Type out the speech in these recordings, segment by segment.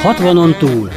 60-on túl.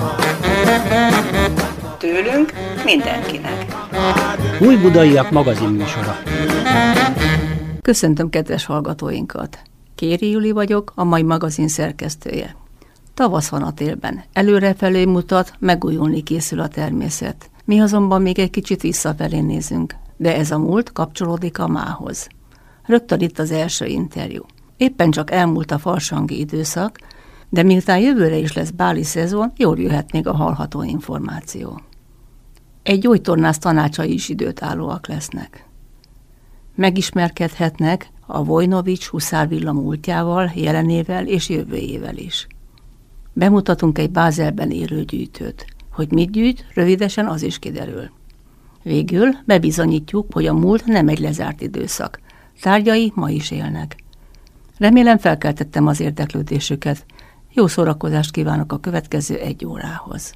Tőlünk mindenkinek. Újbudaiak magazinműsora. Köszöntöm kedves hallgatóinkat. Kéri Juli vagyok, a mai magazin szerkesztője. Tavasz van a télben, előrefelé mutat, megújulni készül a természet. Mi azonban még egy kicsit visszafelé nézünk, de ez a múlt kapcsolódik a mához. Rögtön itt az első interjú. Éppen csak elmúlt a farsangi időszak, de miután jövőre is lesz báli szezon, jól jöhet még a hallható információ. Egy gyógytornász tanácsai is időtállóak lesznek. Megismerkedhetnek a Vojnovics huszárvilla múltjával, jelenével és jövőjével is. Bemutatunk egy Bázelben élő gyűjtőt. Hogy mit gyűjt, rövidesen az is kiderül. Végül bebizonyítjuk, hogy a múlt nem egy lezárt időszak. Tárgyai ma is élnek. Remélem felkeltettem az érdeklődésüket. Jó szórakozást kívánok a következő 1 órához.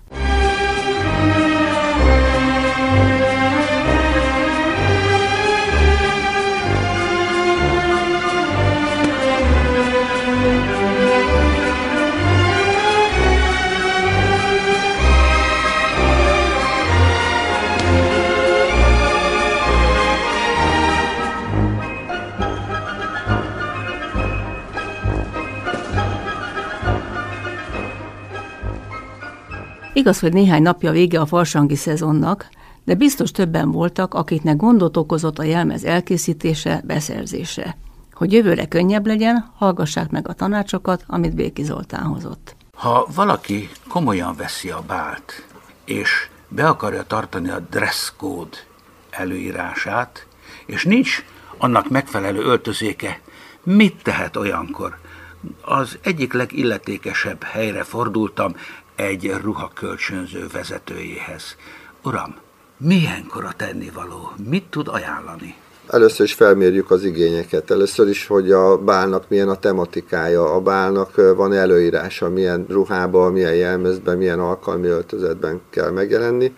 Igaz, hogy néhány napja vége a farsangi szezonnak, de biztos többen voltak, akiknek gondot okozott a jelmez elkészítése, beszerzése. Hogy jövőre könnyebb legyen, hallgassák meg a tanácsokat, amit Béki Zoltán hozott. Ha valaki komolyan veszi a bált, és be akarja tartani a dress code előírását, és nincs annak megfelelő öltözéke, mit tehet olyankor? Az egyik legilletékesebb helyre fordultam, egy ruhakölcsönző vezetőjéhez. Uram, milyenkor a tennivaló? Mit tud ajánlani? Először is felmérjük az igényeket. Először is, hogy a bálnak milyen a tematikája, a bálnak van előírása, milyen ruhában, milyen jelmezben, milyen alkalmi öltözetben kell megjelenni.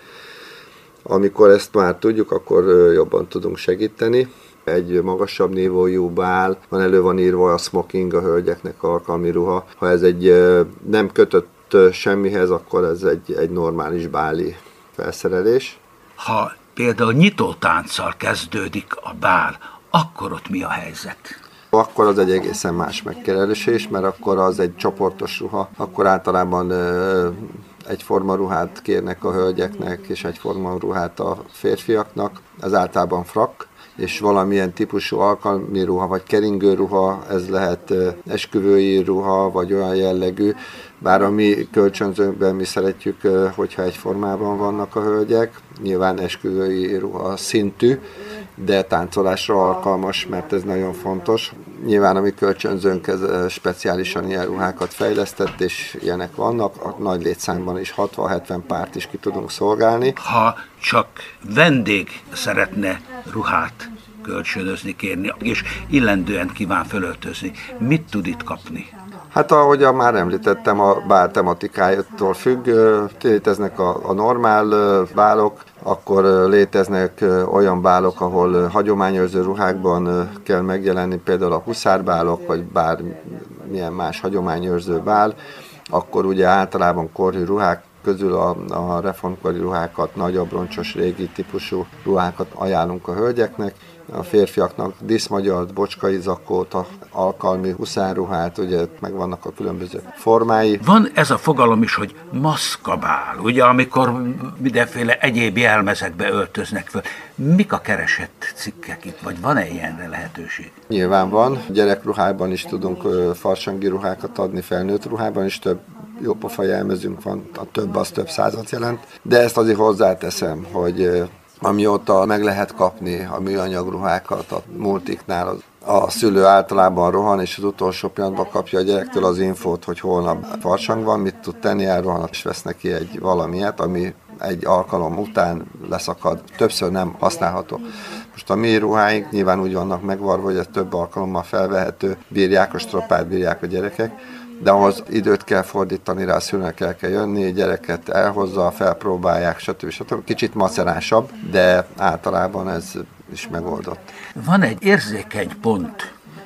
Amikor ezt már tudjuk, akkor jobban tudunk segíteni. Egy magasabb nívójú bál, elő van írva a smoking, a hölgyeknek alkalmi ruha. Ha ez egy nem kötött semmihez, akkor ez egy normális báli felszerelés. Ha például nyitótánccal kezdődik a bál, akkor ott mi a helyzet? Akkor az egy egészen más megkeresés, mert akkor az egy csoportos ruha. Akkor általában egyforma ruhát kérnek a hölgyeknek, és egyforma ruhát a férfiaknak. Ez általában frakk, és valamilyen típusú alkalmi ruha, vagy keringő ruha, ez lehet esküvői ruha, vagy olyan jellegű, bár a mi kölcsönzőnkben mi szeretjük, hogyha egyformában vannak a hölgyek, nyilván esküvői ruha szintű, de táncolásra alkalmas, mert ez nagyon fontos. Nyilván a mi kölcsönzőnk speciálisan ilyen ruhákat fejlesztett, és ilyenek vannak, a nagy létszámban is 60-70 párt is ki tudunk szolgálni. Ha csak vendég szeretne ruhát kölcsönözni, kérni, és illendően kíván fölöltözni, mit tud itt kapni? Hát ahogy már említettem, a bál tematikájától függ, léteznek a normál bálok, akkor léteznek olyan bálok, ahol hagyományőrző ruhákban kell megjelenni, például a huszárbálok, vagy bármilyen más hagyományőrző bál, akkor ugye általában korhű ruhák közül a reformkori ruhákat, nagyobb, roncsos, régi típusú ruhákat ajánlunk a hölgyeknek, a férfiaknak díszmagyart, bocskai zakót, alkalmi huszárruhát, ugye megvannak a különböző formái. Van ez a fogalom is, hogy maszkabál, ugye, amikor mindenféle egyéb jelmezekbe öltöznek föl. Mik a keresett cikkek itt, vagy van-e ilyenre lehetőség? Nyilván van. Gyerekruhában is tudunk farsangi ruhákat adni, felnőtt ruhában is több jópofa jelmezünk van, a több az több százat jelent, de ezt azért hozzáteszem, hogy amióta meg lehet kapni a műanyag ruhákat a multiknál, a szülő általában rohan, és az utolsó pillanatban kapja a gyerektől az infót, hogy holnap farsang van, mit tud tenni, elrohan, és vesz neki egy valamilyet, ami egy alkalom után leszakad, többször nem használható. Most a mi ruháink nyilván úgy vannak megvarva, hogy ez több alkalommal felvehető, bírják a stropát, bírják a gyerekek, de ahhoz időt kell fordítani rá, a szülőnek el kell jönni, gyereket elhozza, felpróbálják, stb. Kicsit macerásabb, de általában ez is megoldott. Van egy érzékeny pont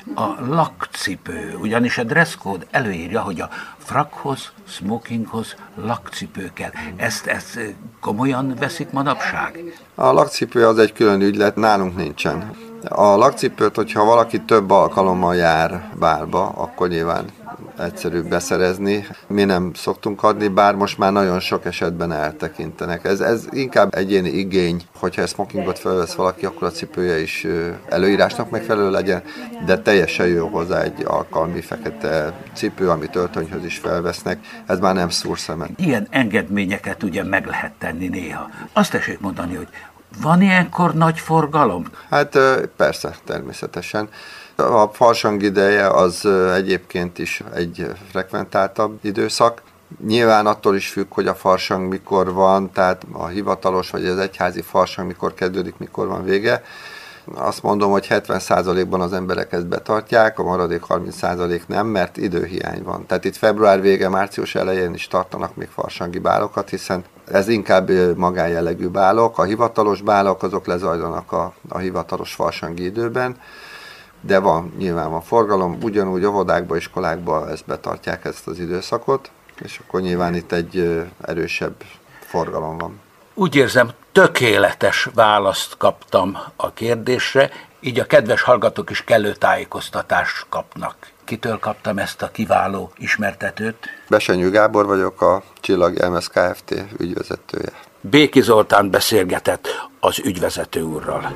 a lakcipő, ugyanis a dresscode előírja, hogy a frakhoz, smokinghoz lakcipő kell. Ezt komolyan veszik manapság? A lakcipő az egy külön ügylet, nálunk nincsen. A lakcipőt, hogyha valaki több alkalommal jár bálba, akkor nyilván egyszerűbb beszerezni. Mi nem szoktunk adni, bár most már nagyon sok esetben eltekintenek. Ez inkább egyéni igény, hogyha smokingot felvesz valaki, akkor a cipője is előírásnak megfelelő legyen, de teljesen jó hozzá egy alkalmi fekete cipő, amit öltönyhöz is felvesznek. Ez már nem szúr szemet. Ilyen engedményeket ugye meg lehet tenni néha. Azt tessék mondani, hogy van ilyenkor nagy forgalom? Hát persze, természetesen. A farsang ideje az egyébként is egy frekventáltabb időszak. Nyilván attól is függ, hogy a farsang mikor van, tehát a hivatalos vagy az egyházi farsang mikor kezdődik, mikor van vége. Azt mondom, hogy 70%-ban az emberek ezt betartják, a maradék 30% nem, mert időhiány van. Tehát itt február vége, március elején is tartanak még farsangi bálokat, hiszen ez inkább magánjellegű bálok. A hivatalos bálok azok lezajlanak a hivatalos farsangi időben, de nyilván van forgalom, ugyanúgy óvodákba, iskolákba ezt betartják, ezt az időszakot, és akkor nyilván itt egy erősebb forgalom van. Úgy érzem, tökéletes választ kaptam a kérdésre, így a kedves hallgatók is kellő tájékoztatást kapnak. Kitől kaptam ezt a kiváló ismertetőt? Besenyő Gábor vagyok, a Csillag Jelmez Kft. Ügyvezetője. Béki Zoltán beszélgetett az ügyvezető úrral.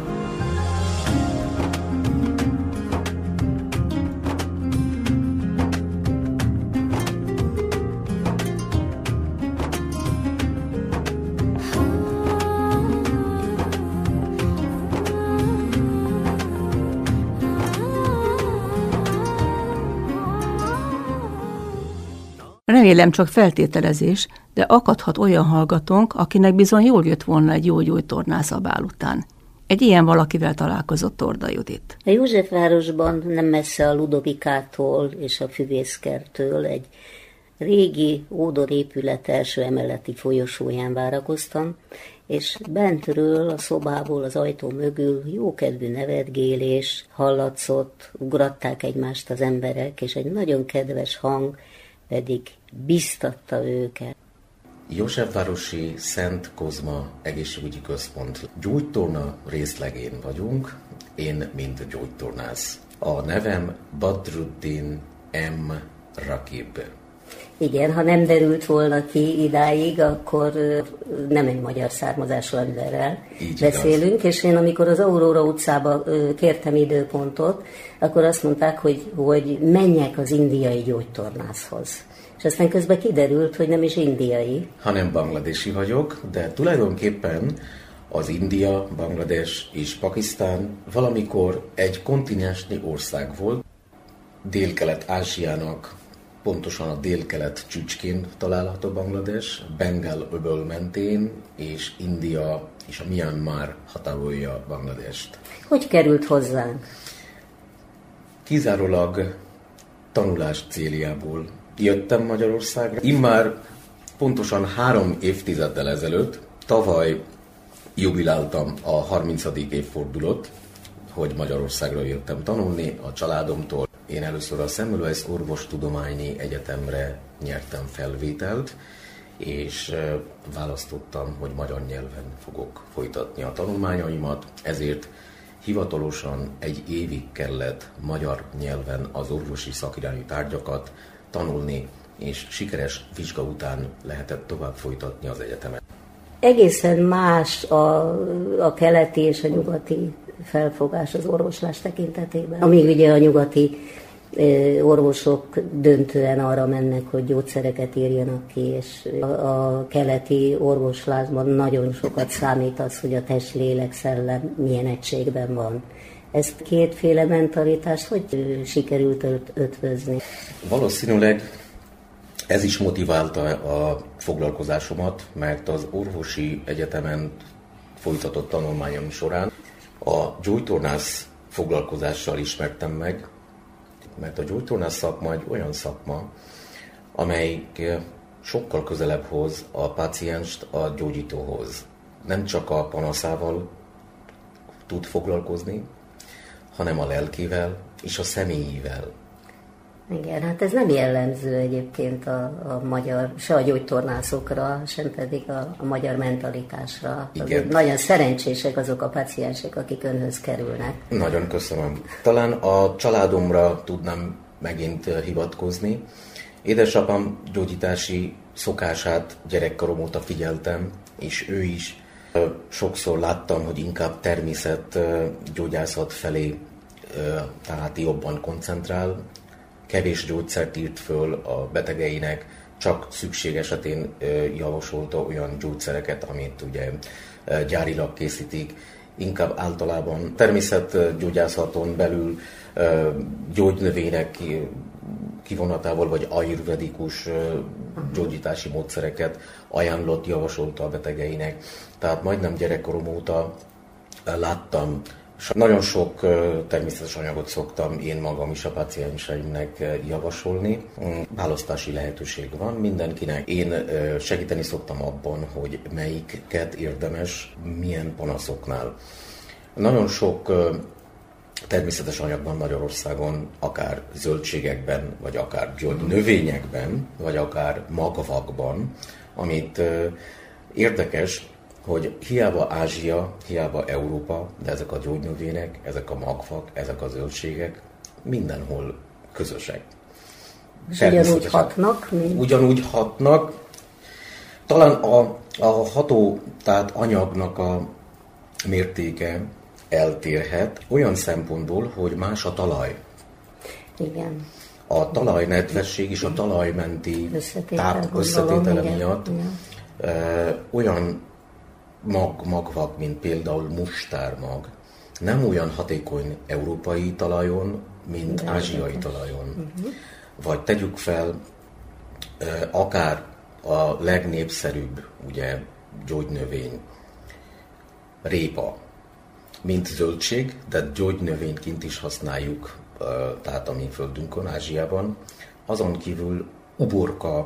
Remélem csak feltételezés, de akadhat olyan hallgatónk, akinek bizony jól jött volna egy jó gyógytornász a bál után. Egy ilyen valakivel találkozott Torda Judit. A Józsefvárosban, nem messze a Ludovikától és a Füvészkertől egy régi ódorépület első emeleti folyosóján várakoztam, és bentről, a szobából, az ajtó mögül jókedvű nevetgélés hallatszott, ugratták egymást az emberek, és egy nagyon kedves hang pedig biztatta őket. Józsefvárosi Szent Kozma Egészségügyi Központ gyógytorna részlegén vagyunk, én mint gyógytornász. A nevem Badruddin M. Rakib. Igen, ha nem derült volna ki idáig, akkor nem egy magyar származású emberrel így beszélünk, igaz. És én amikor az Aurora utcába kértem időpontot, akkor azt mondták, hogy menjek az indiai gyógytornászhoz. És aztán közben kiderült, hogy nem is indiai. Hanem bangladesi vagyok, de tulajdonképpen az India, Banglades és Pakisztán valamikor egy kontinensnyi ország volt. Dél-Kelet-Ázsiának, pontosan a délkelet csücskén található Banglades, Bengál-öböl mentén, és India és a Myanmar határolja Bangladest. Hogy került hozzánk? Kizárólag tanulás céljából jöttem Magyarországra. Immár pontosan 3 évtizeddel ezelőtt, tavaly jubiláltam a 30. évfordulót, hogy Magyarországra jöttem tanulni a családomtól. Én először a Semmelweis Orvostudományi Egyetemre nyertem felvételt, és választottam, hogy magyar nyelven fogok folytatni a tanulmányaimat, ezért hivatalosan 1 évig kellett magyar nyelven az orvosi szakirányú tárgyakat tanulni, és sikeres vizsga után lehetett tovább folytatni az egyetemet. Egészen más a keleti és a nyugati felfogás az orvoslás tekintetében. Amíg ugye a nyugati orvosok döntően arra mennek, hogy gyógyszereket írjanak ki, és a keleti orvoslásban nagyon sokat számít az, hogy a test, lélek, szellem milyen egységben van. Ezt kétféle mentalitást hogy sikerült ötvözni? Valószínűleg ez is motiválta a foglalkozásomat, mert az orvosi egyetemen folytatott tanulmányom során a gyógytornász foglalkozással ismertem meg, mert a gyógytornász szakma egy olyan szakma, amelyik sokkal közelebb hoz a pácienst a gyógyítóhoz. Nem csak a panaszával tud foglalkozni, hanem a lelkével, és a személyével. Igen, hát ez nem jellemző egyébként a magyar, se a gyógytornászokra, sem pedig a magyar mentalitásra. Nagyon szerencsések azok a paciensek, akik önhöz kerülnek. Nagyon köszönöm. Talán a családomra tudnám megint hivatkozni. Édesapám gyógyítási szokását gyerekkorom óta figyeltem, és ő is. Sokszor láttam, hogy inkább természetgyógyászat felé tehát jobban koncentrál. Kevés gyógyszert írt föl a betegeinek, csak szükség esetén javasolta olyan gyógyszereket, amit ugye gyárilag készítik. Inkább általában természetgyógyászaton belül gyógynövények kivonatával, vagy ayurvedikus gyógyítási módszereket ajánlott, javasolta a betegeinek. Tehát majdnem gyerekkorom óta láttam, nagyon sok természetes anyagot szoktam én magam is a pacienseimnek javasolni. Választási lehetőség van mindenkinek. Én segíteni szoktam abban, hogy melyiket érdemes, milyen panaszoknál. Nagyon sok természetes anyag van Magyarországon, akár zöldségekben, vagy akár gyógynövényekben, vagy akár magvakban, amit érdekes, hogy hiába Ázsia, hiába Európa, de ezek a gyógynövények, ezek a magvak, ezek a zöldségek mindenhol közösek. Ugyanúgy hatnak? Ugyanúgy hatnak. Talán a ható, tehát anyagnak a mértéke eltérhet olyan szempontból, hogy más a talaj. Igen. A talajnedvesség és a talajmenti összetétele miatt olyan magvak, mint például mustármag, nem olyan hatékony európai talajon, mint ázsiai talajon. Vagy tegyük fel, akár a legnépszerűbb ugye, gyógynövény, répa, mint zöldség, de gyógynövényként is használjuk, tehát a mi földünkön, Ázsiában. Azon kívül uborka,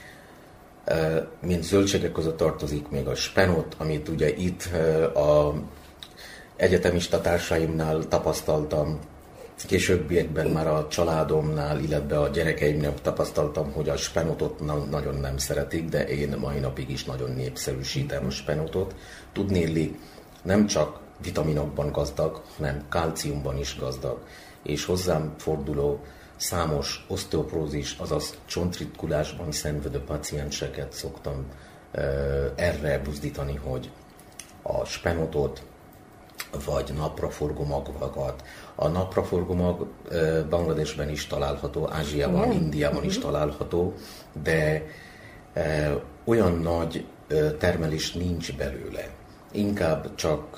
mint zöldségek között tartozik még a spenot, amit ugye itt a egyetemista társaimnál tapasztaltam, későbbiekben már a családomnál, illetve a gyerekeimnél tapasztaltam, hogy a spenotot nagyon nem szeretik, de én mai napig is nagyon népszerűsítem a spenotot. Tudnéli, nem csak vitaminokban gazdag, hanem kalciumban is gazdag, és hozzám forduló számos oszteoprózis, azaz csontritkulásban szenvedő pacienseket szoktam erre buzdítani, hogy a spenotot vagy napraforgó magvakat. A napraforgó mag Bangladesben is található, Ázsiában, Indiában is található, de olyan nagy termelés nincs belőle. Inkább csak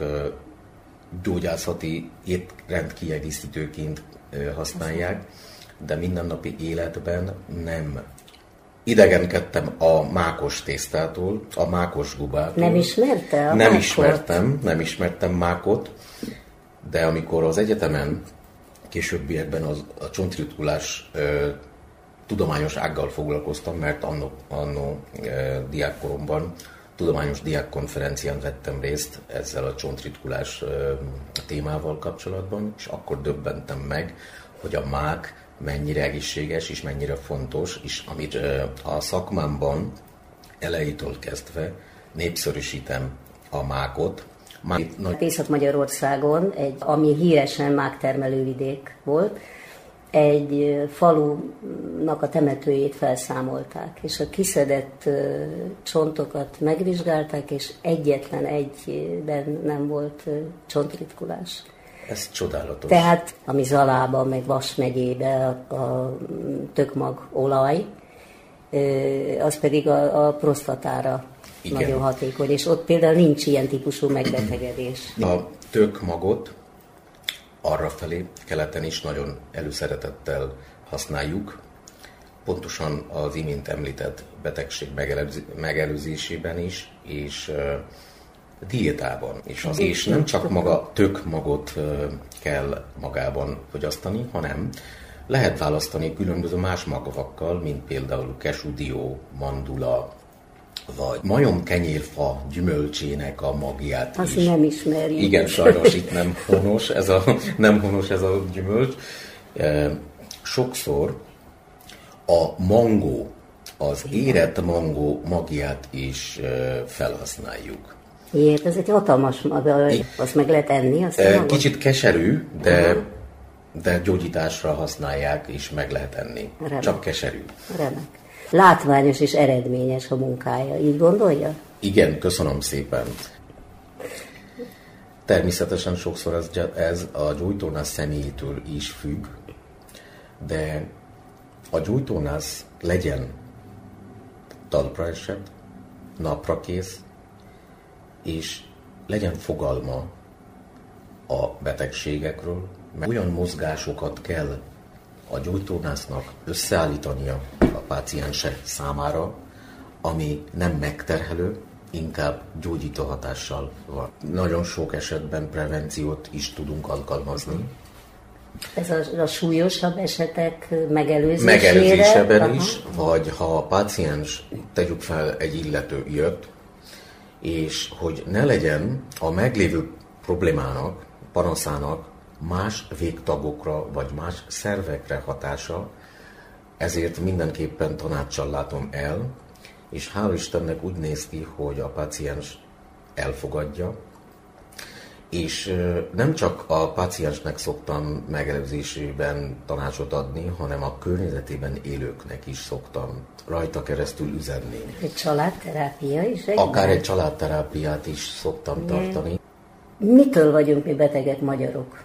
gyógyászati étrendkiegészítőként használják, de mindennapi életben nem. Idegenkedtem a mákos tésztától, a mákos gubától. Nem ismerte a mákot? Nem ismertem mákot, de amikor az egyetemen későbbiekben a csontritkulás tudományos ággal foglalkoztam, mert annó diákkoromban tudományos diákkonferencián vettem részt ezzel a csontritkulás témával kapcsolatban, és akkor döbbentem meg, hogy a mák mennyire egészséges és mennyire fontos, és amit a szakmámban elejétől kezdve népszerűsítem a mákot. Észak-Magyarországon, ami híresen máktermelő vidék volt, egy falunak a temetőjét felszámolták, és a kiszedett csontokat megvizsgálták, és egyetlen egyben nem volt csontritkulás. Ez csodálatos. Tehát ami Zalában, meg Vas megyében a tökmag olaj, az pedig a prostatára nagyon hatékony, és ott például nincs ilyen típusú megbetegedés. A tökmagot arrafelé, keleten is nagyon előszeretettel használjuk, pontosan az imént említett betegség megelőzésében is, és diétában is. És nem csak maga tökmagot kell magában fogyasztani, hanem lehet választani különböző más magvakkal, mint például kesúdió, mandula, vagy majomkenyérfa gyümölcsének a magját azt is. Nem ismerjük. Igen, sajnos itt nem honos ez a gyümölcs. Sokszor a mangó, az érett mangó magját is felhasználjuk. Miért? Ez egy hatalmas maga, azt meg lehet enni? Kicsit keserű, de gyógyításra használják, és meg lehet enni. Remek. Csak keserű. Remek. Látványos és eredményes a munkája, így gondolja? Igen, köszönöm szépen. Természetesen sokszor ez a gyógytornász személyétől is függ, de a gyógytornász legyen talpra esett, napra kész, és legyen fogalma a betegségekről, mert olyan mozgásokat kell a gyógytornásznak összeállítania a páciense számára, ami nem megterhelő, inkább gyógyító hatással van. Nagyon sok esetben prevenciót is tudunk alkalmazni. Ez a súlyosabb esetek megelőzésére? Megelőzésében is, vagy ha a páciens, tegyük fel, egy illető jött, és hogy ne legyen a meglévő problémának, panaszának más végtagokra vagy más szervekre hatása, ezért mindenképpen tanáccsal látom el, és hál' Istennek úgy néz ki, hogy a páciens elfogadja, és nem csak a páciensnek szoktam megelőzésében tanácsot adni, hanem a környezetében élőknek is szoktam rajta keresztül üzenni. Egy családterápia is? Akár egy családterápiát is szoktam tartani. Mitől vagyunk mi betegek magyarok?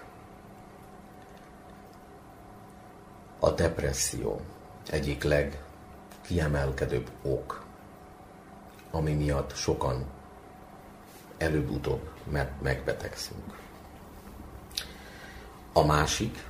A depresszió egyik legkiemelkedőbb ok, ami miatt sokan előbb-utóbb megbetegszünk. A másik,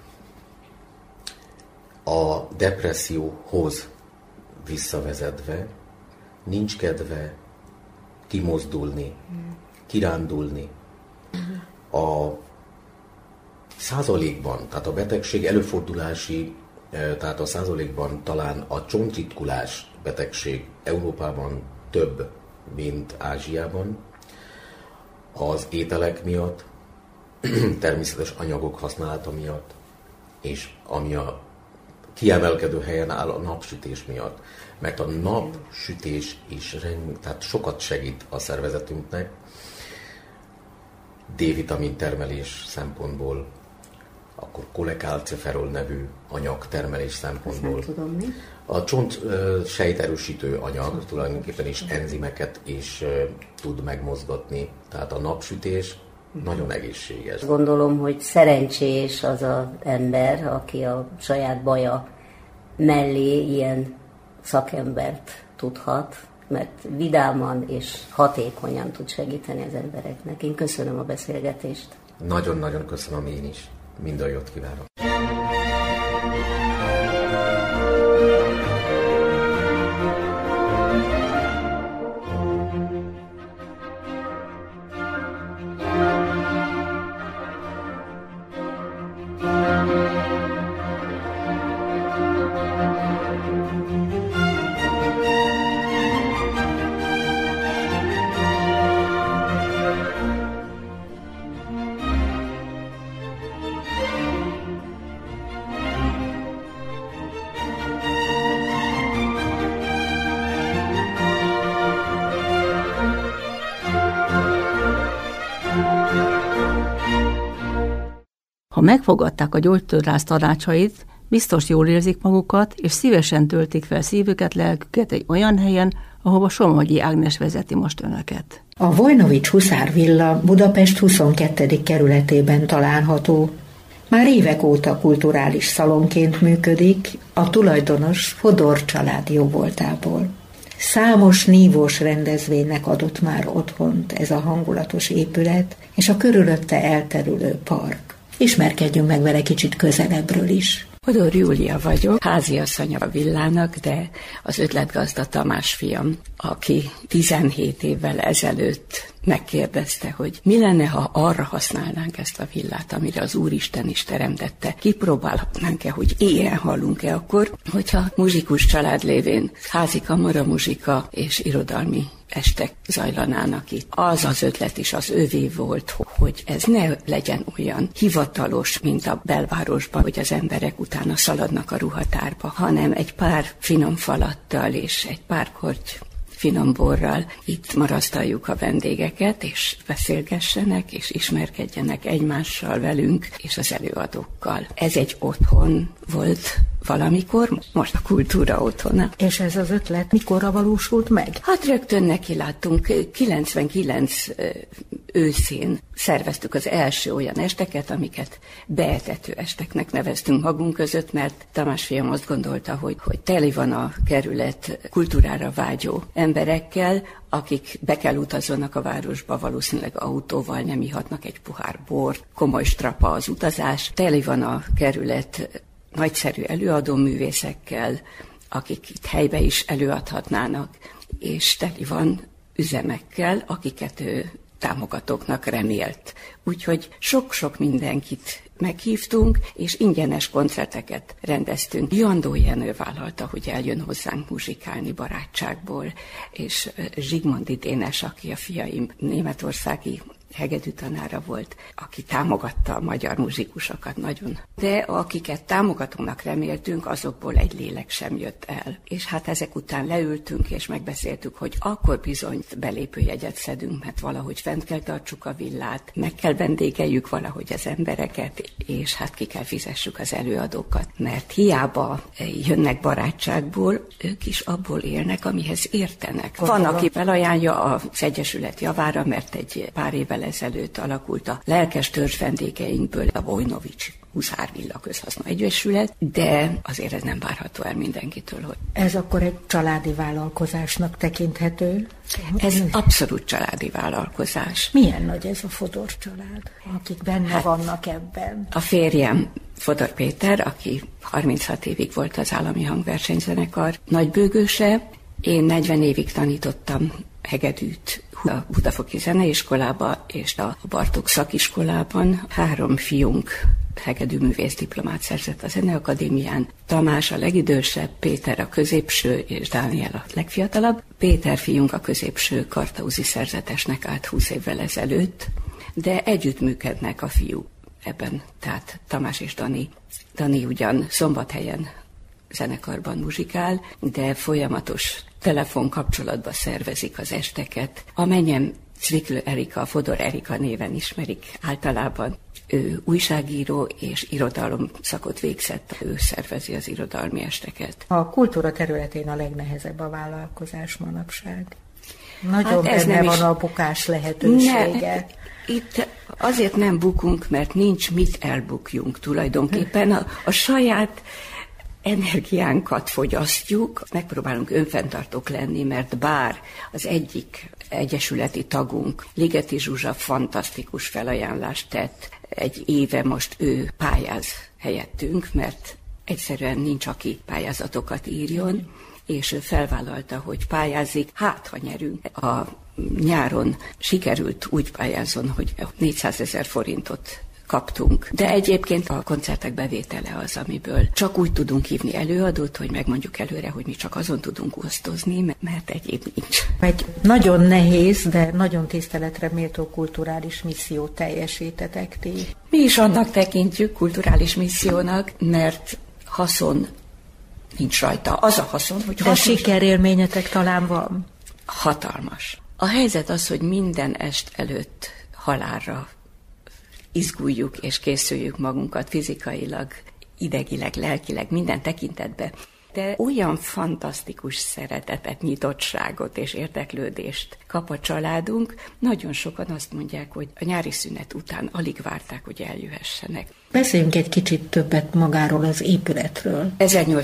a depresszióhoz visszavezetve nincs kedve kimozdulni, kirándulni. A százalékban, tehát a betegség előfordulási, tehát a százalékban talán a csontritkulás betegség Európában több, mint Ázsiában, az ételek miatt, természetes anyagok használata miatt, és ami a kiemelkedő helyen áll a napsütés miatt. Mert a napsütés is tehát sokat segít a szervezetünknek, D-vitamin termelés szempontból, akkor kolekalciferol nevű anyag termelés szempontból. Ezt nem tudom mi. A csont sejterősítő anyag tulajdonképpen is enzimeket is tud megmozgatni, tehát a napsütés nagyon egészséges. Gondolom, hogy szerencsés az az ember, aki a saját baja mellé ilyen szakembert tudhat, mert vidáman és hatékonyan tud segíteni az embereknek. Én köszönöm a beszélgetést. Nagyon-nagyon köszönöm én is. Minden jót kívánok. Ha megfogadták a gyógytornász tanácsait, biztos jól érzik magukat, és szívesen töltik fel szívüket, lelküket egy olyan helyen, ahova Somogyi Ágnes vezeti most önöket. A Vojnovics huszárvilla Budapest 22. kerületében található. Már évek óta kulturális szalonként működik, a tulajdonos Fodor család jóvoltából. Számos nívós rendezvénynek adott már otthont ez a hangulatos épület, és a körülötte elterülő park. Ismerkedjünk meg vele kicsit közelebbről is. Fodor Júlia vagyok, háziasszonya a villának, de az ötletgazda Tamás fiam, aki 17 évvel ezelőtt megkérdezte, hogy mi lenne, ha arra használnánk ezt a villát, amire az Úristen is teremtette. Kipróbálhatnánk-e, hogy ilyen hallunk-e akkor, hogyha muzsikus család lévén házi kamara muzsika és irodalmi estek zajlanának itt. Az az ötlet is az övé volt, hogy ez ne legyen olyan hivatalos, mint a belvárosban, hogy az emberek utána szaladnak a ruhatárba, hanem egy pár finom falattal és egy pár korty finom borral itt marasztaljuk a vendégeket, és beszélgessenek, és ismerkedjenek egymással, velünk, és az előadókkal. Ez egy otthon volt valamikor, most a kultúra otthona. És ez az ötlet mikorra valósult meg? Hát rögtön neki láttunk, 99 őszén szerveztük az első olyan esteket, amiket beetető esteknek neveztünk magunk között, mert Tamás fiam azt gondolta, hogy teli van a kerület kultúrára vágyó emberekkel, akik be kell utazzanak a városba, valószínűleg autóval nem ihatnak egy pohár bort, komoly strapa az utazás. Teli van a kerület nagyszerű előadóművészekkel, akik itt helybe is előadhatnának, és teli van üzemekkel, akiket ő támogatóknak remélt. Úgyhogy sok-sok mindenkit meghívtunk, és ingyenes koncerteket rendeztünk. Jandó Jenő vállalta, hogy eljön hozzánk muzsikálni barátságból, és Zsigmondy Dénes, aki a fiaim németországi hegedű tanára volt, aki támogatta a magyar muzsikusokat nagyon. De akiket támogatónak reméltünk, azokból egy lélek sem jött el. És hát ezek után leültünk, és megbeszéltük, hogy akkor bizony belépőjegyet szedünk, mert valahogy fent kell tartsuk a villát, meg kell vendégeljük valahogy az embereket, és hát ki kell fizessük az előadókat. Mert hiába jönnek barátságból, ők is abból élnek, amihez értenek. Van, aki felajánlja az Egyesület javára, mert egy pár évvel ezelőtt alakult a lelkes törzs vendégeinkből a Vojnovics Huszárvilla Közhasznú Egyesület, de azért ez nem várható el mindenkitől, hogy... Ez akkor egy családi vállalkozásnak tekinthető? Ez abszolút családi vállalkozás. Milyen nagy ez a Fodor család, akik benne vannak ebben? A férjem Fodor Péter, aki 36 évig volt az Állami Hangversenyzenekar nagybőgőse. Én 40 évig tanítottam hegedűt a Budafoki Zeneiskolába és a Bartók szakiskolában. 3 fiunk hegedűművész diplomát szerzett a Zeneakadémián. Tamás a legidősebb, Péter a középső, és Dániel a legfiatalabb. Péter fiunk a középső kartauzi szerzetesnek állt 20 évvel ezelőtt, de együttműködnek a fiúk ebben, tehát Tamás és Dani. Dani ugyan Szombathelyen zenekarban muzsikál, de folyamatos telefonkapcsolatba szervezik az esteket. A menyem Cviklő Erika, Fodor Erika néven ismerik általában. Ő újságíró és irodalom szakot végzett, ő szervezi az irodalmi esteket. A kultúra területén a legnehezebb a vállalkozás manapság. Nagyon hát benne van a bukás lehetősége. Itt azért nem bukunk, mert nincs mit elbukjunk tulajdonképpen. A saját energiánkat fogyasztjuk, megpróbálunk önfenntartók lenni, mert bár az egyik egyesületi tagunk, Ligeti Zsuzsa fantasztikus felajánlást tett, egy éve most ő pályáz helyettünk, mert egyszerűen nincs, aki pályázatokat írjon, és ő felvállalta, hogy pályázik, hát ha nyerünk. A nyáron sikerült úgy pályázon, hogy 400 000 forintot kaptunk. De egyébként a koncertek bevétele az, amiből csak úgy tudunk hívni előadót, hogy megmondjuk előre, hogy mi csak azon tudunk osztozni, mert egyéb nincs. Egy nagyon nehéz, de nagyon tiszteletre méltó kulturális missziót teljesítetek ti. Mi is annak tekintjük kulturális missziónak, mert haszon nincs rajta. Az a haszon, hogy de sikerélményetek talán van? Hatalmas. A helyzet az, hogy minden est előtt halálra izguljuk és készüljük magunkat fizikailag, idegileg, lelkileg, minden tekintetben. De olyan fantasztikus szeretetet, nyitottságot és érdeklődést kap a családunk, nagyon sokan azt mondják, hogy a nyári szünet után alig várták, hogy eljöhessenek. Beszéljünk egy kicsit többet magáról az épületről.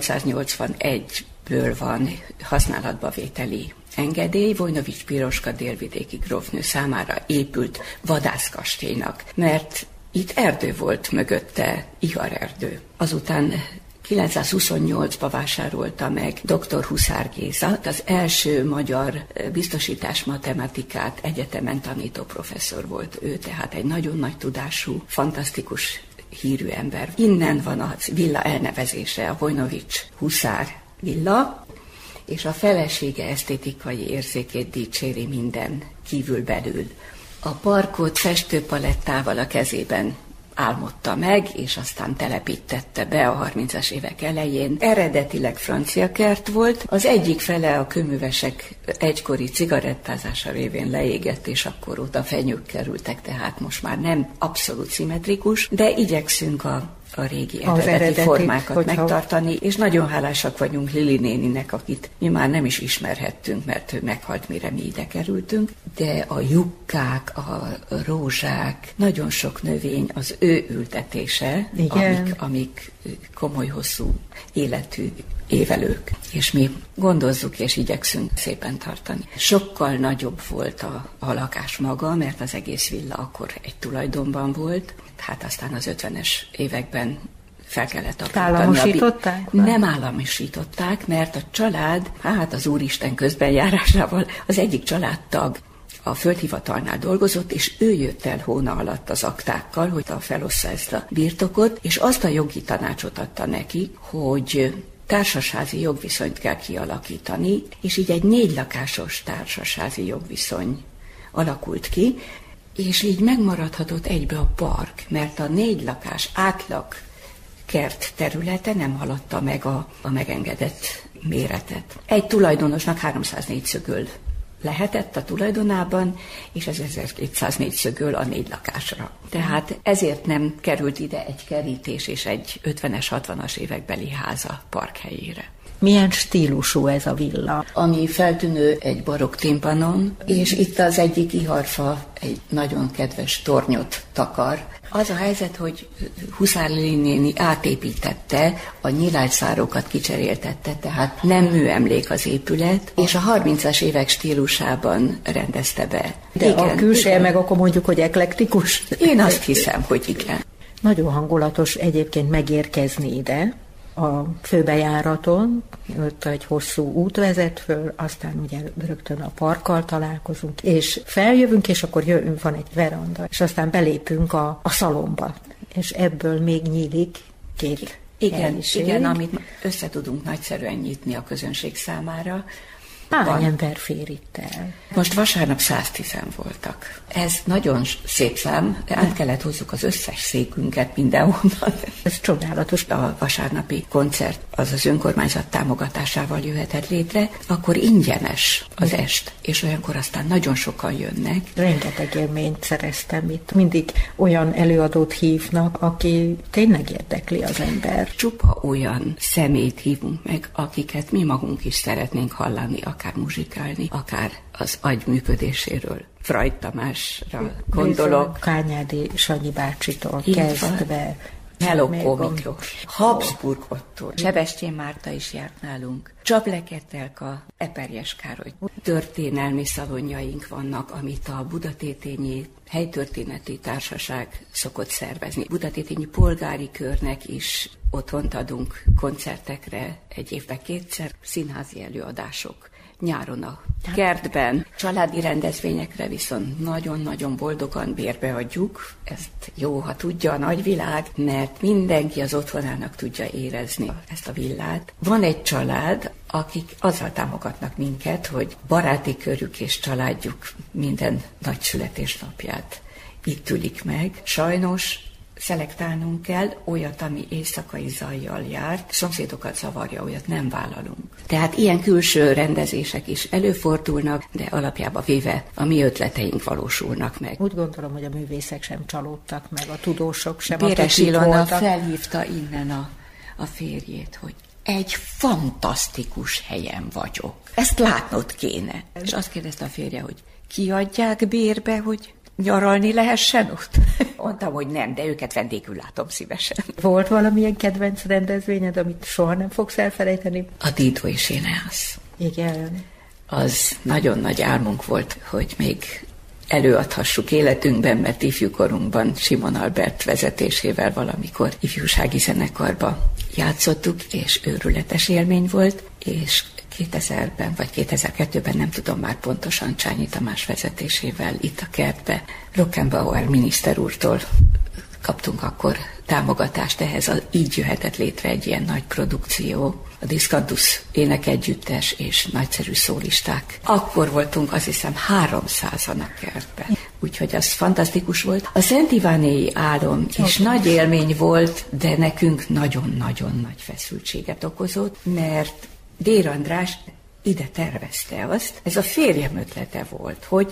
1881-ből van használatba vételi engedély, Vojnovics Piroska délvidéki grófnő számára épült vadászkastélynak, mert itt erdő volt mögötte, iharerdő. Azután 1928-ban vásárolta meg dr. Huszár Géza, az első magyar biztosítás matematikát egyetemen tanító professzor volt ő, tehát egy nagyon nagy tudású, fantasztikus hírű ember. Innen van a villa elnevezése, a Vojnovics-Huszár villa, és a felesége esztétikai érzékét dicséri minden kívülbelül. A parkot festőpalettával a kezében álmodta meg, és aztán telepítette be a 30-as évek elején. Eredetileg francia kert volt, az egyik fele a kőművesek egykori cigarettázása révén leégett, és akkor óta fenyők kerültek, tehát most már nem abszolút szimmetrikus, de igyekszünk a régi eredeti formákat megtartani, és nagyon hálásak vagyunk Lili néninek, akit mi már nem is ismerhettünk, mert ő meghalt, mire mi ide kerültünk, de a jukkák, a rózsák, nagyon sok növény az ő ültetése, amik komoly, hosszú életű évelők, és mi gondozzuk és igyekszünk szépen tartani. Sokkal nagyobb volt a lakás maga, mert az egész villa akkor egy tulajdonban volt, hát aztán az 50-es években fel kellett aprítani. Államosították? Nem államosították, mert a család, hát az Úristen közbenjárásával az egyik családtag a földhivatalnál dolgozott, és ő jött el hóna alatt az aktákkal, hogy felossza ezt a birtokot, és azt a jogi tanácsot adta neki, hogy társasházi jogviszonyt kell kialakítani, és így egy 4 lakásos társasházi jogviszony alakult ki, és így megmaradhatott egybe a park, mert a 4 lakás átlag kert területe nem haladta meg a megengedett méretet. Egy tulajdonosnak 300 négyszögöl lehetett a tulajdonában, és ez 1200 négyszögöl a 4 lakásra. Tehát ezért nem került ide egy kerítés és egy 50-es, 60-as évekbeli háza park helyére. Milyen stílusú ez a villa? Ami feltűnő, egy barokk timpanon, és itt az egyik iharfa egy nagyon kedves tornyot takar. Az a helyzet, hogy Huszár Lili néni átépítette, a nyilágyszárokat kicseréltette, tehát nem műemlék az épület, és a 30-as évek stílusában rendezte be. De igen, a külseje meg akkor mondjuk, hogy eklektikus? Én azt hiszem, hogy igen. Nagyon hangulatos egyébként megérkezni ide, a főbejáraton, ott egy hosszú út vezet föl, aztán ugye rögtön a parkkal találkozunk, és feljövünk, és akkor van egy veranda, és aztán belépünk a szalomba, és ebből még nyílik 2 helység. Igen, amit össze tudunk nagyszerűen nyitni a közönség számára. Hány ember fér itt el? Most vasárnap 110 voltak. Ez nagyon szép szám, át kellett hozzuk az összes székünket mindenhonnan. Ez csodálatos. A vasárnapi koncert az az önkormányzat támogatásával jöhetett létre, akkor ingyenes az est, és olyankor aztán nagyon sokan jönnek. Rengeteg élményt szereztem itt. Mindig olyan előadót hívnak, aki tényleg érdekli az ember. Csupa olyan személyt hívunk meg, akiket mi magunk is szeretnénk hallani, akár muzsikálni, akár az agy működéséről. Freud Tamásra gondolok. Kányádi Sanyi bácsitól kezdve. Melokó Miklós, Habsburg Otto, Sebestyén Márta is járt nálunk, Csaplek-Etelka, Eperjes Károly. Történelmi szalonjaink vannak, amit a Budatétényi Helytörténeti Társaság szokott szervezni. Budatétényi polgári körnek is otthont adunk koncertekre, egy évben 2-szer, színházi előadások. Nyáron a kertben, családi rendezvényekre viszont nagyon-nagyon boldogan bérbeadjuk. Ezt jó, ha tudja a nagyvilág, mert mindenki az otthonának tudja érezni ezt a villát. Van egy család, akik azzal támogatnak minket, hogy baráti körük és családjuk minden nagy születésnapját itt ülik meg. Sajnos szelektálnunk kell, olyat, ami éjszakai zajjal járt, szomszédokat zavarja, olyat nem vállalunk. Tehát ilyen külső rendezések is előfordulnak, de alapjába véve a mi ötleteink valósulnak meg. Úgy gondolom, hogy a művészek sem csalódtak meg, a tudósok sem. Béres Ilona felhívta innen a férjét, hogy egy fantasztikus helyen vagyok. Ezt látnod kéne. És azt kérdezte a férje, hogy kiadják bérbe, hogy nyaralni lehessen ott? Mondtam, hogy nem, de őket vendégül látom szívesen. Volt valamilyen kedvenc rendezvényed, amit soha nem fogsz elfelejteni? A Dido és Éneasz. Igen. Az nagyon nagy álmunk volt, hogy még előadhassuk életünkben, mert ifjúkorunkban Simon Albert vezetésével valamikor ifjúsági zenekarba játszottuk, és őrületes élmény volt, és 2000-ben vagy 2002-ben, nem tudom már pontosan, Csányi Tamás vezetésével itt a kertbe Rockenbauer miniszter úrtól kaptunk akkor támogatást ehhez, így jöhetett létre egy ilyen nagy produkció, a Discantus énekegyüttes és nagyszerű szólisták. Akkor voltunk, azt hiszem, 300-an a kertben, úgyhogy az fantasztikus volt. A Szent Ivánéi álom is nagy élmény volt, de nekünk nagyon-nagyon nagy feszültséget okozott, mert Dér András ide tervezte azt, ez a férjem ötlete volt, hogy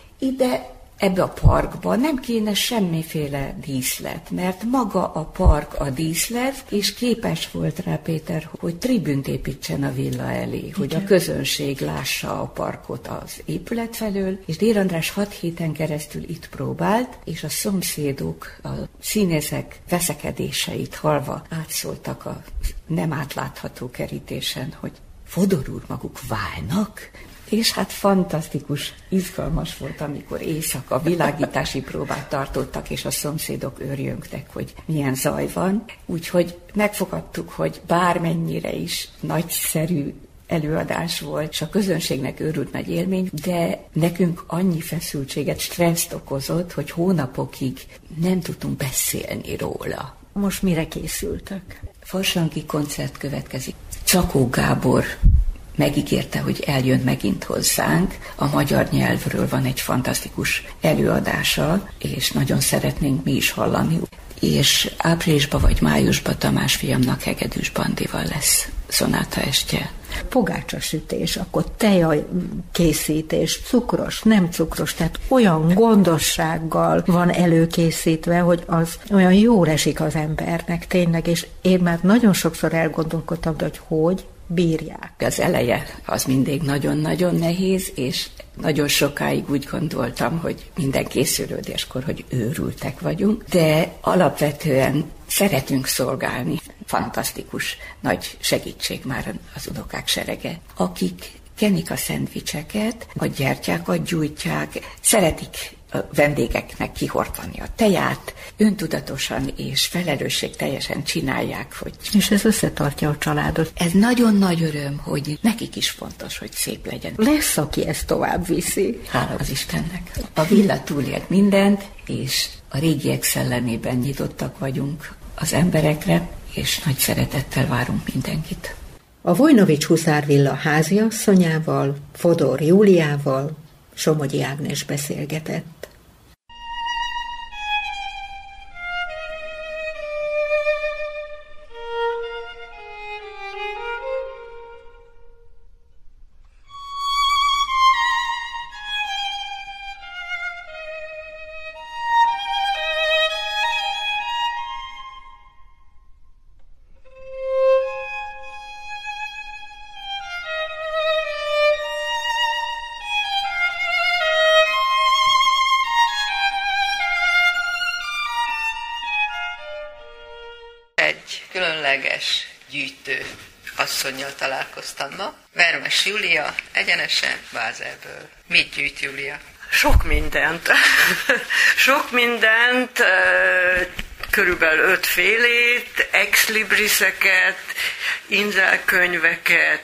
ebbe a parkban nem kéne semmiféle díszlet, mert maga a park a díszlet, és képes volt rá Péter, hogy tribünt építsen a villa elé, hogy a közönség lássa a parkot az épület felől, és Dér András 6 héten keresztül itt próbált, és a szomszédok, a színészek veszekedéseit hallva átszóltak a nem átlátható kerítésen, hogy Fodor úr, maguk válnak? És hát fantasztikus, izgalmas volt, amikor éjszaka világítási próbát tartottak, és a szomszédok őrjöngtek, hogy milyen zaj van. Úgyhogy megfogadtuk, hogy bármennyire is nagyszerű előadás volt, és a közönségnek őrült nagy élmény, de nekünk annyi feszültséget, stresszt okozott, hogy hónapokig nem tudtunk beszélni róla. Most mire készültek? Farsangi koncert következik. Csakó Gábor megígérte, hogy eljön megint hozzánk. A magyar nyelvről van egy fantasztikus előadása, és nagyon szeretnénk mi is hallani. És áprilisban vagy májusban Tamás fiamnak Hegedűs Bandival lesz szonáta estje. Pogácsasütés, akkor tejaj készítés, cukros, nem cukros, tehát olyan gondossággal van előkészítve, hogy az olyan jól esik az embernek tényleg, és én már nagyon sokszor elgondolkodtam, hogy bírják. Az eleje az mindig nagyon-nagyon nehéz, és nagyon sokáig úgy gondoltam, hogy minden készülődéskor, hogy őrültek vagyunk, de alapvetően szeretünk szolgálni. Fantasztikus, nagy segítség már az unokák serege, akik kenik a szendvicseket, a gyertyákat gyújtják, szeretik a vendégeknek kihordani a teját, öntudatosan és felelősségteljesen csinálják, hogy... És ez összetartja a családot. Ez nagyon nagy öröm, hogy nekik is fontos, hogy szép legyen. Lesz, aki ezt tovább viszi. Hála az Istennek. A villa túlélt mindent, és a régiek szellemében nyitottak vagyunk az emberekre, és nagy szeretettel várunk mindenkit. A Vojnovics huszárvilla háziasszonyával, Fodor Júliával Somogyi Ágnes beszélgetett. Különleges gyűjtő asszonnyal találkoztam ma. Vermes Júlia, egyenesen Bázelből. Mit gyűjt Júlia? Sok mindent. Sok mindent, körülbelül 5 félét, exlibriseket, inzelkönyveket,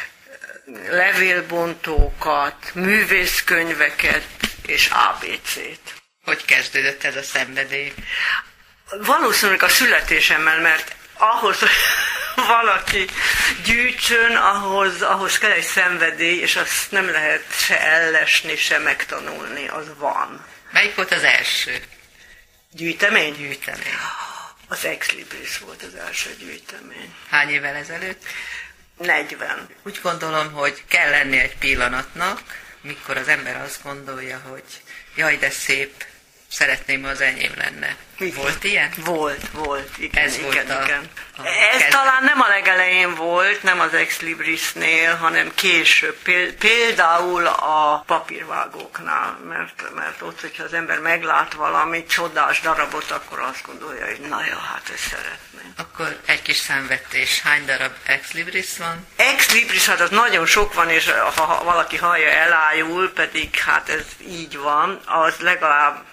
levélbontókat, művészkönyveket és ABC-t. Hogy kezdődött ez a szenvedély? Valószínűleg a születésemmel, mert ahhoz, hogy valaki gyűjtsön, ahhoz kell egy szenvedély, és azt nem lehet se ellesni, se megtanulni, az van. Melyik volt az első? Gyűjtemény? Gyűjtemény. Az Exlibris volt az első gyűjtemény. Hány évvel ezelőtt? 40. Úgy gondolom, hogy kell lenni egy pillanatnak, mikor az ember azt gondolja, hogy jaj, de szép, szeretném, ha az enyém lenne. Volt ilyen? Volt, igen. Ez volt igen. Ez talán nem a legelején volt, nem az Ex Librisnél, hanem később. Például a papírvágóknál, mert ott, hogyha az ember meglát valami csodás darabot, akkor azt gondolja, hogy na jó, hát ezt szeretném. Akkor egy kis számvetés. Hány darab Ex Libris van? Ex Libris, hát az nagyon sok van, és ha valaki hallja, elájul, pedig hát ez így van, az legalább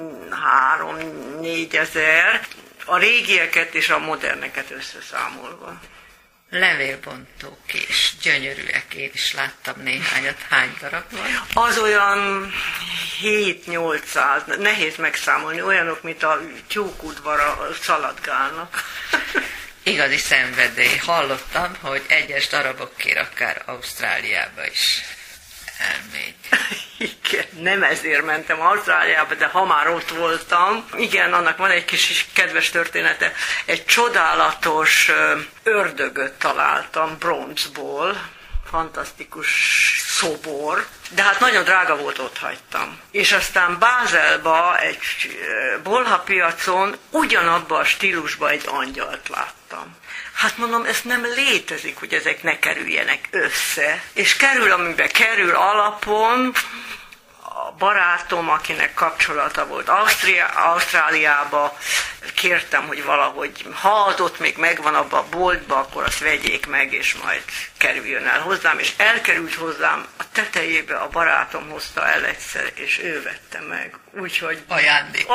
3-4 ezer, a régieket és a moderneket összeszámolva. Levélbontók és gyönyörűek, én is láttam néhányat. Hány darab van? Az olyan 7-800, nehéz megszámolni, olyanok, mint a tyúkudvara szaladgálnak. Igazi szenvedély. Hallottam, hogy egyes darabokért akár Ausztráliába is elmegy. Igen, nem ezért mentem Ausztráliába, de ha már ott voltam, igen, annak van egy kis kedves története. Egy csodálatos ördögöt találtam bronzból, fantasztikus szobor, de hát nagyon drága volt, ott hagytam. És aztán Bázelba egy bolhapiacon ugyanabban a stílusban egy angyalt láttam. Hát mondom, ez nem létezik, hogy ezek ne kerüljenek össze. És kerül, amiben kerül alapon, a barátom, akinek kapcsolata volt Ausztráliába, kértem, hogy valahogy, ha az ott még megvan abban a boltban, akkor azt vegyék meg, és majd kerüljön el hozzám, és elkerült hozzám a tetejébe, a barátom hozta el egyszer, és ő vette meg. Úgyhogy ajándék.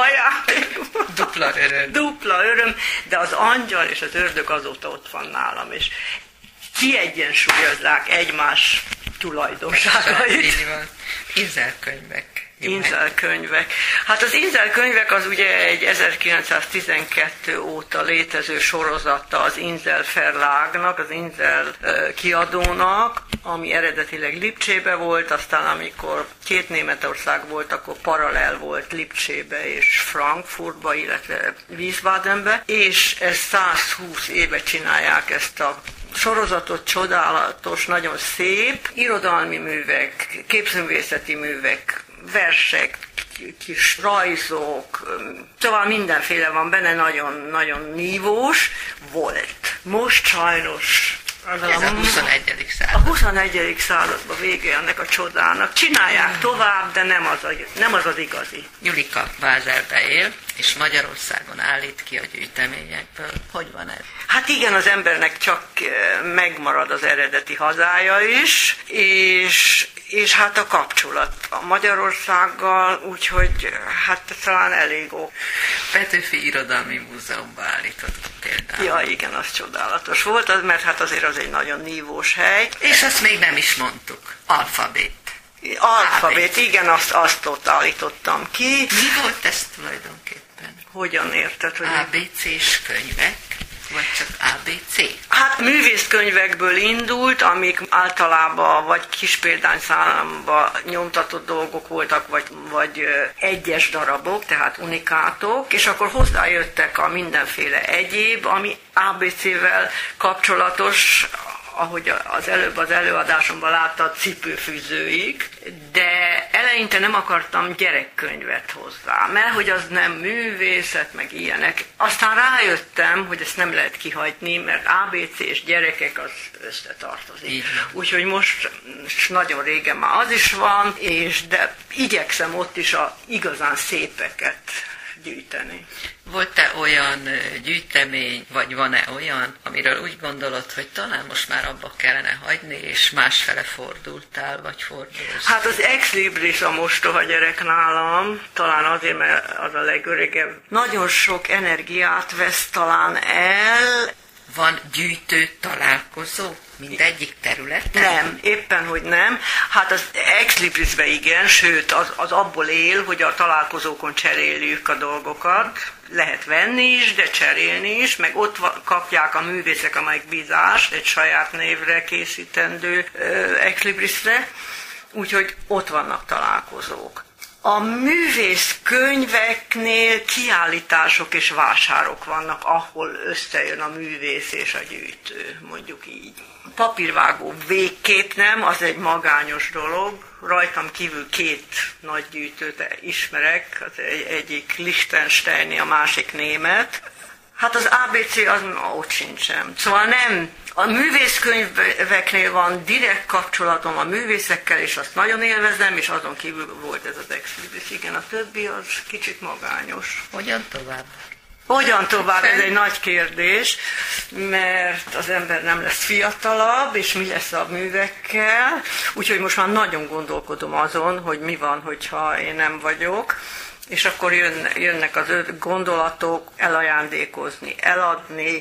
Dupla öröm, de az angyal és az ördög azóta ott van nálam, és kiegyensúlyozzák egymás tulajdonságait. Így van. Inzelkönyvek. Inzelkönyvek. Hát az Inzelkönyvek az ugye egy 1912 óta létező sorozata az Insel Verlagnak, az Insel kiadónak, ami eredetileg Lipcsébe volt, aztán amikor két Németország volt, akkor paralel volt Lipcsébe és Frankfurtba, illetve Wiesbadenbe, és ezt 120 éve csinálják ezt a sorozatot, csodálatos, nagyon szép, irodalmi művek, képzőművészeti művek, versek, kis rajzok, szóval mindenféle van benne, nagyon nívós volt. Most sajnos ez a 21. század. A 21. században vége ennek a csodának. Csinálják tovább, de nem az az igazi. Julika Bázelbe él, és Magyarországon állít ki a gyűjteményekből. Hogy van ez? Hát igen, az embernek csak megmarad az eredeti hazája is, és hát a kapcsolat a Magyarországgal, úgyhogy hát talán elég ok. Petőfi Irodalmi Múzeumban állítottak például. Ja, igen, az csodálatos volt, mert hát azért az egy nagyon nívós hely. És azt még nem is mondtuk. Alfabét. Alfabét, igen, azt ott állítottam ki. Mi volt ez tulajdonképpen? Hogyan érted? Hogy ABC-s könyvek? Vagy csak ABC? Hát művészkönyvekből indult, amik általában vagy kis példányszámba nyomtatott dolgok voltak, vagy egyes darabok, tehát unikátok, és akkor hozzájöttek a mindenféle egyéb, ami ABC-vel kapcsolatos, ahogy az előbb az előadásomban láttad, cipőfűzőig, de eleinte nem akartam gyerekkönyvet hozzá, mert hogy az nem művészet, meg ilyenek. Aztán rájöttem, hogy ezt nem lehet kihagyni, mert ABC és gyerekek az összetartozik. Úgyhogy most nagyon régen már az is van, de igyekszem ott is a igazán szépeket gyűjteni. Volt-e olyan gyűjtemény, vagy van-e olyan, amiről úgy gondolod, hogy talán most már abba kellene hagyni, és másfele fordultál, vagy fordulsz? Hát az Ex Libris a mostoha gyerek nálam, talán azért, mert az a legöregebb. Nagyon sok energiát vesz talán el. Van gyűjtő találkozó mindegyik területen? Nem, éppen hogy nem. Hát az Ex Librisben igen, sőt az abból él, hogy a találkozókon cseréljük a dolgokat. Lehet venni is, de cserélni is, meg ott kapják a művészek a megbízást egy saját névre készítendő Ex Librisre, úgyhogy ott vannak találkozók. A művészkönyveknél kiállítások és vásárok vannak, ahol összejön a művész és a gyűjtő, mondjuk így. Papírvágó végképp nem, az egy magányos dolog. Rajtam kívül 2 nagy gyűjtőt ismerek, az egyik Liechtensteini, a másik német. Hát az ABC az ott sincsen. Szóval nem. A művészkönyveknél van direkt kapcsolatom a művészekkel, és azt nagyon élvezem, és azon kívül volt ez az Ex Libris. Igen, a többi az kicsit magányos. Hogyan tovább? Hogyan tovább? Ez egy nagy kérdés, mert az ember nem lesz fiatalabb, és mi lesz a művekkel. Úgyhogy most már nagyon gondolkodom azon, hogy mi van, hogyha én nem vagyok. És akkor jönnek az gondolatok, elajándékozni, eladni,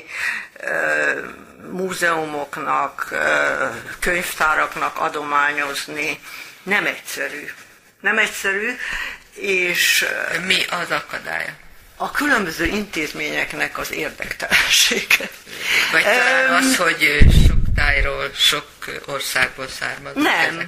múzeumoknak, könyvtáraknak adományozni. Nem egyszerű. Nem egyszerű, és... Mi az akadálya? A különböző intézményeknek az érdektelensége. Vagy talán az, hogy sok tájról, sok országból származnak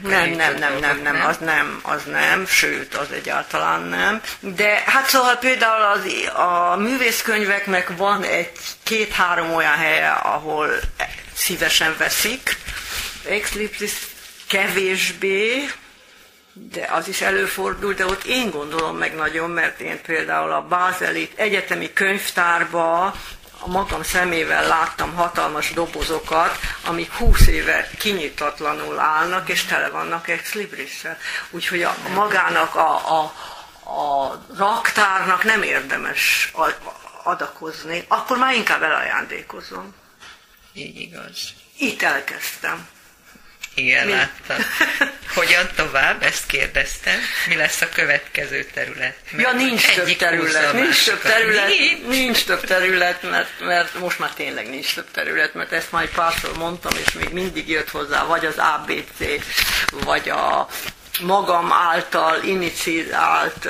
az nem, sőt, az egyáltalán nem. De hát szóval például a művészkönyveknek van egy 2-3 olyan helye, ahol szívesen veszik. Ex Libris kevésbé, de az is előfordul, de ott én gondolom meg nagyon, mert én például a Bázeli Egyetemi Könyvtárba a magam szemével láttam hatalmas dobozokat, amik 20 éve kinyitatlanul állnak, és tele vannak Ex Librissel. Úgyhogy magának a raktárnak nem érdemes adakozni, akkor már inkább elajándékozom. Így igaz. Itt elkezdtem. Igen, láttam. Hogyan tovább? Ezt kérdeztem. Mi lesz a következő terület? Ja, nincs több terület, mert most már tényleg nincs több terület, mert ezt már egy párszor mondtam, és még mindig jött hozzá, vagy az ABC, vagy a magam által iniciált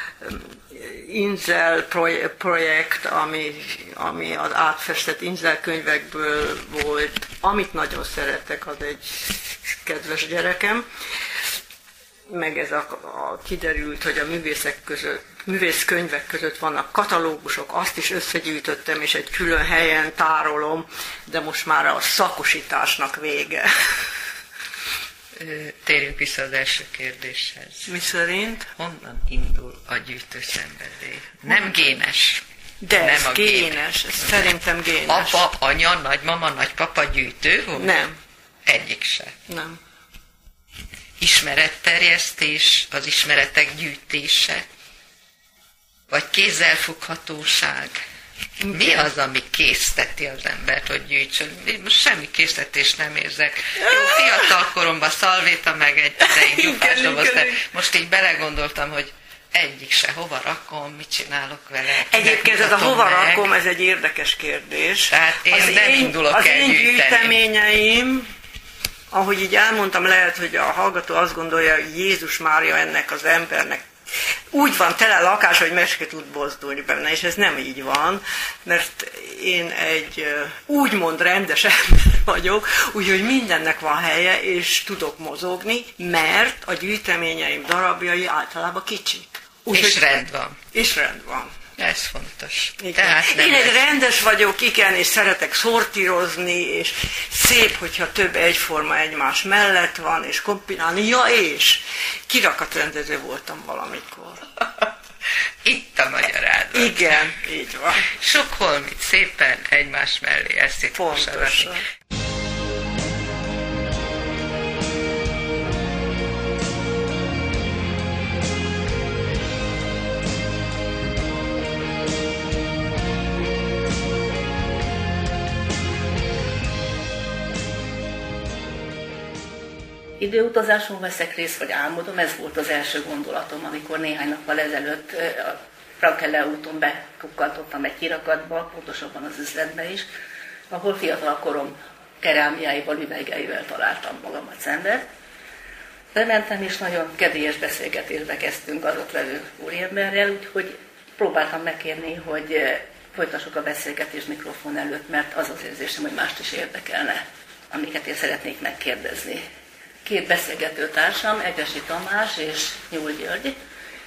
Inzel projekt, ami az átfestett Inzel könyvekből volt. Amit nagyon szeretek, az egy kedves gyerekem. Meg ez kiderült, hogy a művészkönyvek között vannak katalógusok, azt is összegyűjtöttem, és egy külön helyen tárolom, de most már a szakosításnak vége. Térjünk vissza az első kérdéshez. Mi szerint? Honnan indul a gyűjtő szenvedély? Nem génes. De nem ez génes, ez szerintem génes. Apa, anya, nagymama, nagypapa gyűjtő volt? Nem. Egyik se. Nem. Ismeretterjesztés, az ismeretek gyűjtése? Vagy kézzelfoghatóság? Mi az, ami készteti az embert, hogy gyűjtsön? Most semmi késztetést nem érzek. Jó, fiatal koromban szalvéta meg egy gyufásdoboz, de most így belegondoltam, hogy egyik se, hova rakom, mit csinálok vele. Egyébként ez a hova rakom, ez egy érdekes kérdés. Tehát én nem indulok el gyűjteni. Gyűjteményeim, ahogy így elmondtam, lehet, hogy a hallgató azt gondolja, hogy Jézus Mária ennek az embernek úgy van tele a lakás, hogy meg se tud bozdulni benne, és ez nem így van, mert én egy úgymond rendes ember vagyok, úgyhogy mindennek van helye, és tudok mozogni, mert a gyűjteményeim darabjai általában kicsik. És rend van. És rend van. Ez fontos. Én egy rendes vagyok, igen, és szeretek szortírozni, és szép, hogyha több egyforma egymás mellett van, és kombinálni. Ja, és kirakatrendező voltam valamikor. Itt a magyarázat. Igen, így van. Sok holmit szépen egymás mellé eszétkosan. Időutazáson veszek részt, vagy álmodom, ez volt az első gondolatom, amikor néhány nappal ezelőtt a Rakele úton bekukkantottam egy kirakatba, pontosabban az üzletbe is, ahol fiatal korom kerámiáival, üvegeivel találtam magamat szembe. Bementem, és nagyon kedélyes beszélgetésbe kezdtünk az ott levő úriemberrel, úgyhogy próbáltam megkérni, hogy folytassuk a beszélgetést mikrofon előtt, mert az az érzésem, hogy mást is érdekelne, amiket én szeretnék megkérdezni. Két beszélgető társam, Egesi Tamás és Nyúl György,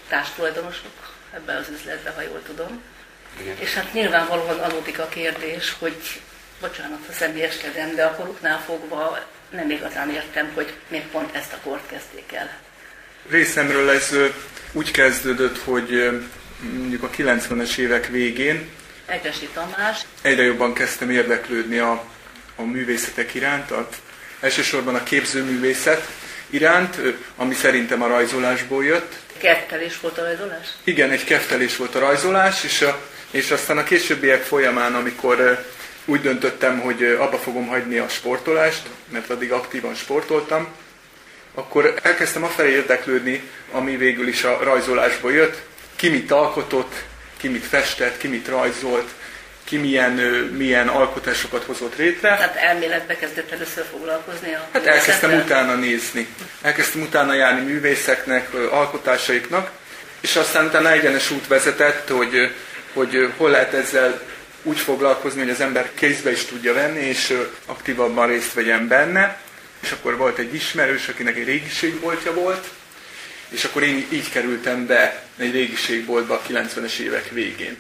társtulajdonosok ebben az üzletben, ha jól tudom. Igen. És hát nyilvánvalóan adódik a kérdés, hogy bocsánat, ha személyeskedem, de a koruknál fogva nem igazán értem, hogy miért pont ezt a kort kezdték el. Részemről ez úgy kezdődött, hogy mondjuk a 90-es évek végén Egressy Tamás egyre jobban kezdtem érdeklődni a művészetek iránt, elsősorban a képzőművészet iránt, ami szerintem a rajzolásból jött. Keftelés volt a rajzolás? Igen, egy keftelés volt a rajzolás, és aztán a későbbiek folyamán, amikor úgy döntöttem, hogy abba fogom hagyni a sportolást, mert addig aktívan sportoltam, akkor elkezdtem afelé érdeklődni, ami végül is a rajzolásból jött. Ki mit alkotott, ki mit festett, ki mit rajzolt, ki milyen alkotásokat hozott létre. Tehát elméletbe kezdett először foglalkozni a Hát elkezdtem utána nézni. Elkezdtem utána járni művészeknek, alkotásaiknak, és aztán utána egyenes út vezetett, hogy hol lehet ezzel úgy foglalkozni, hogy az ember kézbe is tudja venni, és aktívabban részt vegyen benne. És akkor volt egy ismerős, akinek egy régiségboltja volt, és akkor én így kerültem be egy régiségboltba a 90-es évek végén.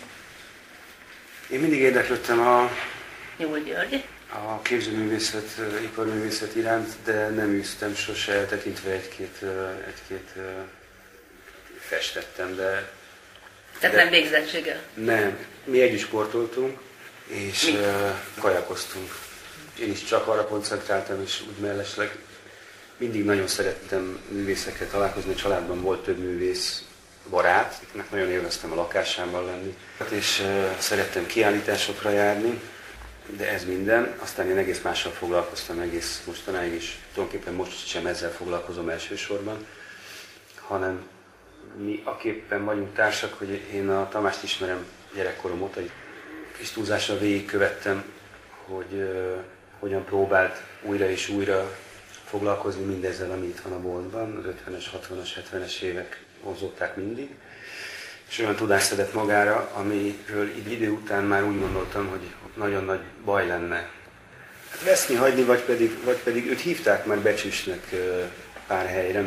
Én mindig érdeklődtem a képzőművészet, iparművészet iránt, de nem űztem sose, eltekintve egy-két festettem, de... Tehát nem végzettséggel? Nem. Mi együtt sportoltunk, és kajakoztunk. Én is csak arra koncentráltam, és úgy mellesleg mindig nagyon szerettem művészekkel találkozni. A családban volt több művész barát, akiknek nagyon élveztem a lakásában lenni. És szerettem kiállításokra járni, de ez minden. Aztán én egész mással foglalkoztam egész mostanáig, és tulajdonképpen most sem ezzel foglalkozom elsősorban, hanem mi aképpen vagyunk társak, hogy én a Tamást ismerem gyerekkorom óta, egy kis túlzással végigkövettem, hogy hogyan próbált újra és újra foglalkozni mindezzel, ami itt van a boltban. Az 50-es, 60-as, 70-es évek vonzották mindig. És olyan tudást szedett magára, amiről idő után már úgy gondoltam, hogy nagyon nagy baj lenne. Hát veszni, hagyni, vagy pedig őt hívták már becsüsnek pár helyre,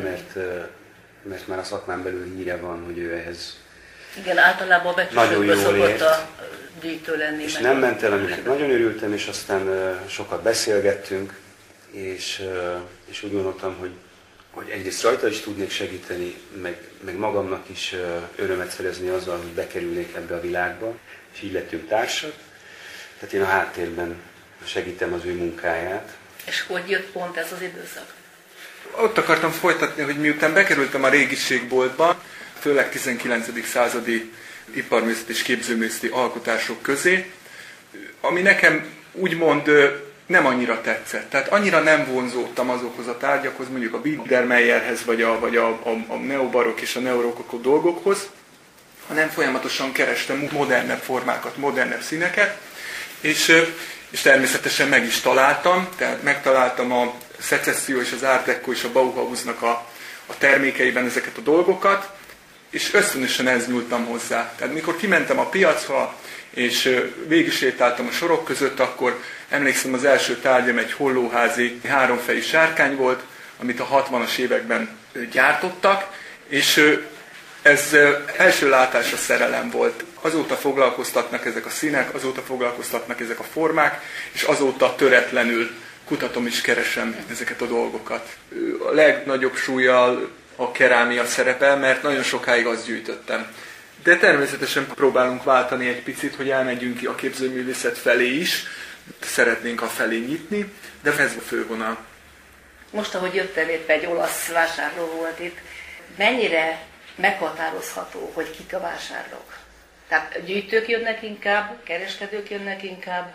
mert már a szakmán belül híre van, hogy ő ehhez igen, általában a becsüsökből szokott a gyűjtő lenni. És nem ment el, aminek nagyon örültem, és aztán sokat beszélgettünk, és úgy gondoltam, hogy egyrészt rajta is tudnék segíteni, meg magamnak is örömet szerezni azzal, hogy bekerülnék ebbe a világba, és így lettünk társak. Tehát én a háttérben segítem az ő munkáját. És hogy jött pont ez az időszak? Ott akartam folytatni, hogy miután bekerültem a régiségboltba, főleg 19. századi iparművészet és képzőművészeti alkotások közé, ami nekem úgymond nem annyira tetszett. Tehát annyira nem vonzódtam azokhoz a tárgyakhoz, mondjuk a Biedermeierhez, vagy a neobarokk és a neorokokó dolgokhoz, hanem folyamatosan kerestem modernebb formákat, modernebb színeket, és természetesen meg is találtam, tehát megtaláltam a szecesszió és az Art Deco és a Bauhausnak a termékeiben ezeket a dolgokat, és ösztönösen ez nyúltam hozzá. Tehát mikor kimentem a piacra, és végigsétáltam a sorok között, akkor emlékszem, az első tárgyam egy hollóházi háromfejű sárkány volt, amit a 60-as években gyártottak, és ez első látásra szerelem volt. Azóta foglalkoztatnak ezek a színek, azóta foglalkoztatnak ezek a formák, és azóta töretlenül kutatom és keresem ezeket a dolgokat. A legnagyobb súllyal a kerámia szerepel, mert nagyon sokáig azt gyűjtöttem. De természetesen próbálunk váltani egy picit, hogy elmegyünk ki a képzőművészet felé is, szeretnénk a felé nyitni, de ez a fővonal. Most, ahogy jöttél, éppen egy olasz vásárló volt itt, mennyire meghatározható, hogy kik a vásárlók? Tehát gyűjtők jönnek inkább, kereskedők jönnek inkább?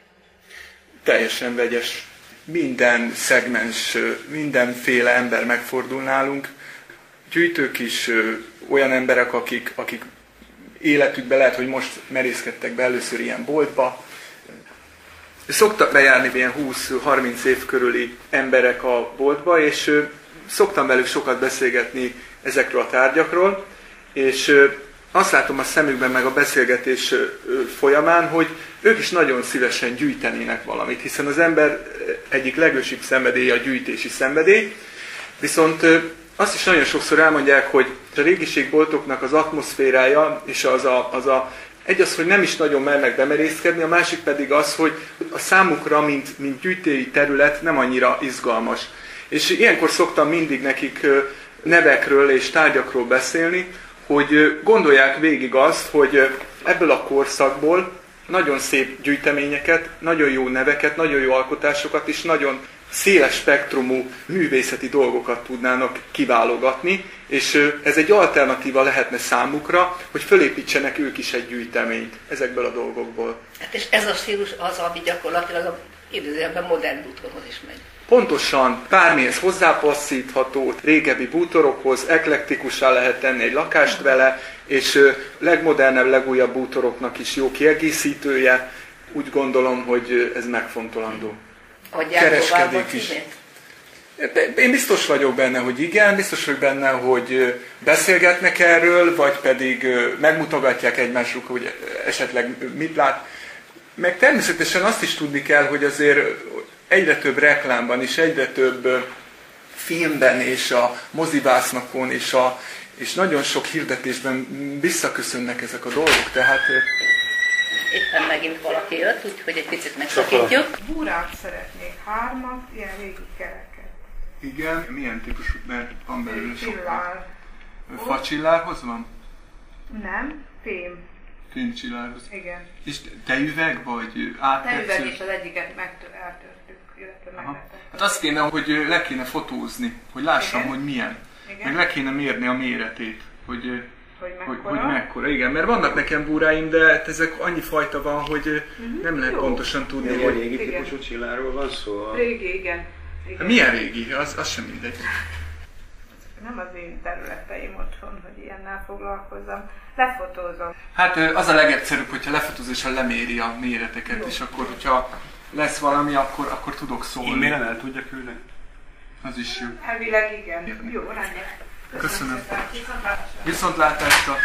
Teljesen vegyes. Minden szegmens, mindenféle ember megfordul nálunk. Gyűjtők is, olyan emberek, akik életükben lehet, hogy most merészkedtek be először ilyen boltba. Szoktak bejárni ilyen 20-30 év körüli emberek a boltba, és szoktam velük sokat beszélgetni ezekről a tárgyakról, és azt látom a szemükben meg a beszélgetés folyamán, hogy ők is nagyon szívesen gyűjtenének valamit, hiszen az ember egyik legősibb szenvedélye a gyűjtési szenvedély, viszont Azt is nagyon sokszor elmondják, hogy a régiségboltoknak az atmoszférája, és az, hogy nem is nagyon mernek bemerészkedni, a másik pedig az, hogy a számukra, mint gyűjtői terület nem annyira izgalmas. És ilyenkor szoktam mindig nekik nevekről és tárgyakról beszélni, hogy gondolják végig azt, hogy ebből a korszakból nagyon szép gyűjteményeket, nagyon jó neveket, nagyon jó alkotásokat és nagyon széles spektrumú művészeti dolgokat tudnának kiválogatni, és ez egy alternatíva lehetne számukra, hogy fölépítsenek ők is egy gyűjteményt ezekből a dolgokból. Hát és ez a stílus az, ami gyakorlatilag a időzőben modern bútorhoz is megy. Pontosan, bármihez hozzápasszítható, régebbi bútorokhoz, eklektikussá lehet tenni egy lakást vele, és legmodernebb, legújabb bútoroknak is jó kiegészítője. Úgy gondolom, hogy ez megfontolandó. Kereskedik is. Én biztos vagyok benne, hogy igen, biztos vagyok benne, hogy beszélgetnek erről, vagy pedig megmutogatják egymásuk, hogy esetleg mit lát. Meg természetesen azt is tudni kell, hogy azért egyre több reklámban és egyre több filmben és a mozivásznakon és nagyon sok hirdetésben visszaköszönnek ezek a dolgok, tehát... Éppen megint valaki jött, úgyhogy egy picit megszakítjuk. Búrát szeretnék, 3, ilyen régi kereket. Igen, milyen típusú, mert van belőle sok. Csillár. Facsillárhoz van? Nem, fém. Fémcsillárhoz. Igen. És tejüveg vagy áttetsző? Tejüveg és az egyiket eltörtük, illetve meglettük. Hát azt kéne, hogy le kéne fotózni, hogy lássam, igen. Hogy milyen. Igen. Meg le kéne mérni a méretét, hogy mekkora. Igen, mert vannak nekem búráim, de ezek annyi fajta van, hogy nem lehet pontosan tudni, hogy... hogy... Régi típusú csillárról van szó? Régi, igen. Milyen régi? Az sem mindegy. Nem az én területeim otthon, hogy ilyennel foglalkozzam. Lefotózom. Hát az a legegyszerűbb, hogyha lefotóz és leméri a méreteket, jó. És akkor, hogyha lesz valami, akkor tudok szólni. E-mailen el tudja küldeni? Az is jó. Elvileg igen. Jó, rendben. Köszönöm. Viszontlátásra.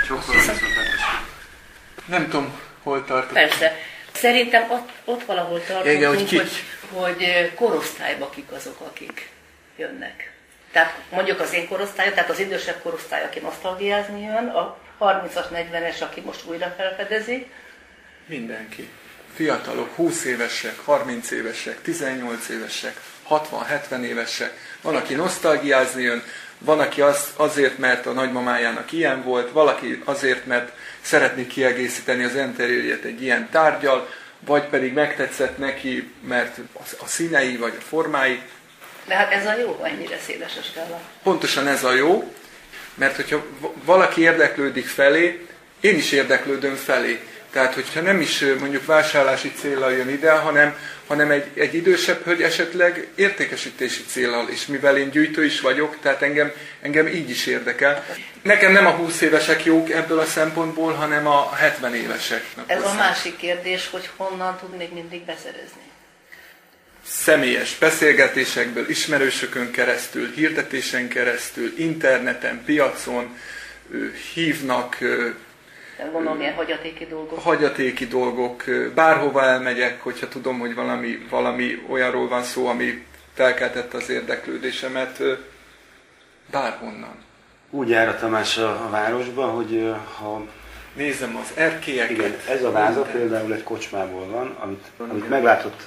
Nem tudom, hol tartok. Persze. Szerintem ott valahol tartunk, igen, hogy korosztályba kik azok, akik jönnek. Tehát mondjuk az én korosztályom, tehát az idősebb korosztály, aki nosztalgiázni jön, a 30-as, 40-es, aki most újra felfedezi. Mindenki. Fiatalok, 20 évesek, 30 évesek, 18 évesek, 60-70 évesek. Van, aki nosztalgiázni jön, van, aki azért, mert a nagymamájának ilyen volt, valaki azért, mert szeretné kiegészíteni az interjúját egy ilyen tárggyal, vagy pedig megtetszett neki, mert a színei vagy a formái. De hát ez a jó, ha ennyire széles a skála. Pontosan ez a jó, mert hogyha valaki érdeklődik felé, én is érdeklődöm felé. Tehát, hogyha nem is mondjuk vásárlási céllal jön ide, hanem egy idősebb hölgy esetleg értékesítési céllal is, mivel én gyűjtő is vagyok, tehát engem így is érdekel. Nekem nem a 20 évesek jók ebből a szempontból, hanem a 70 évesek. Ez a másik kérdés, hogy honnan tudnék mindig beszerezni. Személyes beszélgetésekből, ismerősökön keresztül, hirdetésen keresztül, interneten, piacon hívnak. Gondolom, ilyen hagyatéki dolgok. Hagyatéki dolgok. Bárhova elmegyek, hogyha tudom, hogy valami olyanról van szó, ami felkeltette az érdeklődésemet, bárhonnan. Úgy jár a Tamás a városba, hogy ha... Nézem az erkélyeket. Igen, ez a váza például egy kocsmából van, amit meglátott,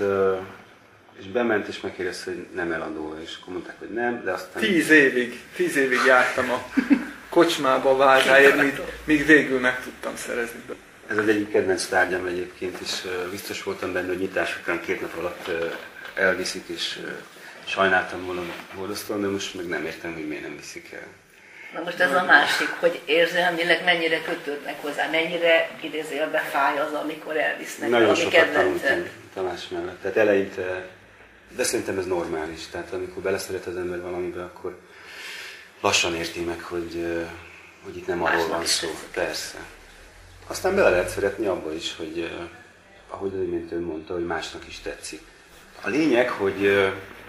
és bement, és megkérdezte, hogy nem eladó, és akkor mondták, hogy nem, de aztán... 10 évig jártam a kocsmába a vázáért, míg végül meg tudtam szerezni. Ez az egyik kedvenc tárgyam egyébként, és biztos voltam benne, hogy nyitás után 2 nap alatt elviszik, és sajnáltam volna boldoztól, de most meg nem értem, hogy miért nem viszik el. Na most ez a másik, hogy érzelmileg mennyire kötődnek hozzá, mennyire idézőjelbe fáj az, amikor elvisznek. Nagyon sokat tanultam Tamás mellett. Tehát eleinte, de szerintem ez normális. Tehát amikor beleszeret az ember valamibe, akkor lassan érti meg, hogy itt nem arról van szó. Persze. Aztán bele lehet szeretni abba is, hogy ahogy az imént ön mondta, hogy másnak is tetszik. A lényeg, hogy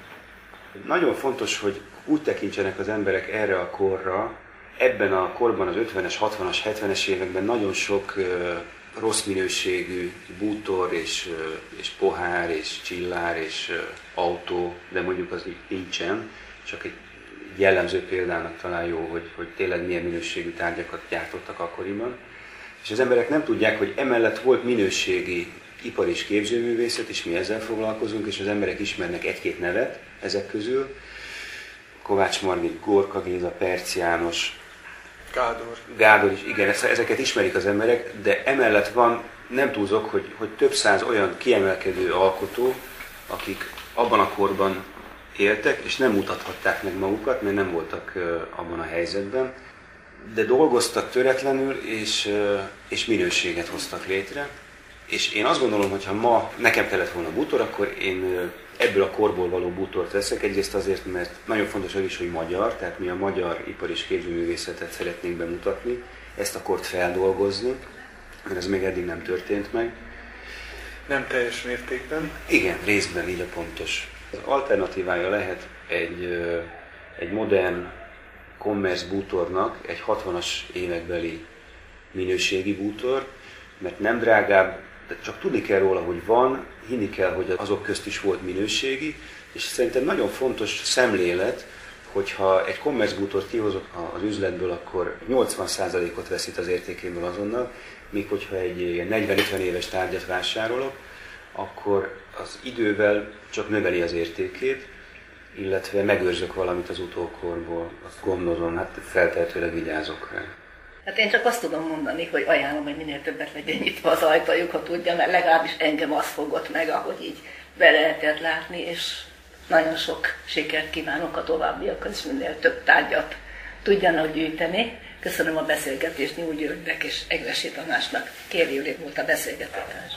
nagyon fontos, hogy úgy tekintsenek az emberek erre a korra. Ebben a korban, az 50-es, 60-as, 70-es években nagyon sok rossz minőségű bútor és pohár és csillár és autó, de mondjuk az nincsen, csak egy jellemző példának talán jó, hogy tényleg milyen minőségű tárgyakat gyártottak akkoriban. És az emberek nem tudják, hogy emellett volt minőségi ipar és képzőművészet, és mi ezzel foglalkozunk, és az emberek ismernek egy-két nevet ezek közül. Kovács Margit, Gorka Géza, Perc János, Gádor is, igen, ezeket ismerik az emberek, de emellett van, nem túlzok, hogy több száz olyan kiemelkedő alkotó, akik abban a korban éltek, és nem mutathatták meg magukat, mert nem voltak abban a helyzetben, de dolgoztak töretlenül, és minőséget hoztak létre. És én azt gondolom, hogy ha ma nekem kellett volna bútor, akkor én ebből a korból való bútort veszek. Egyrészt azért, mert nagyon fontos az is, hogy magyar, tehát mi a magyar ipar és képzőművészetet szeretnénk bemutatni, ezt a kort feldolgozni, mert ez még eddig nem történt meg. Nem teljes mértékben? Igen, részben így a pontos. Az alternatívája lehet egy modern commerce bútornak, egy 60-as évekbeli minőségi bútor, mert nem drágább, de csak tudni kell róla, hogy van, hinni kell, hogy azok közt is volt minőségi, és szerintem nagyon fontos szemlélet, hogyha egy commerce bútort kihozok az üzletből, akkor 80%-ot veszít az értékéből azonnal, míg hogyha egy 40-50 éves tárgyat vásárolok, akkor az idővel csak növeli az értékét, illetve megőrzök valamit az utókorból, azt gondozom, hát feltehetőleg vigyázok rá. Hát én csak azt tudom mondani, hogy ajánlom, hogy minél többet legyen nyitva az ajtajuk, ha tudja, mert legalábbis engem az fogott meg, ahogy így be lehetett látni, és nagyon sok sikert kívánok a továbbiakhoz, és minél több tárgyat tudjanak gyűjteni. Köszönöm a beszélgetést Nyúl Györgynek és Egressy Tamásnak. Kéri Júli volt a beszélgetés.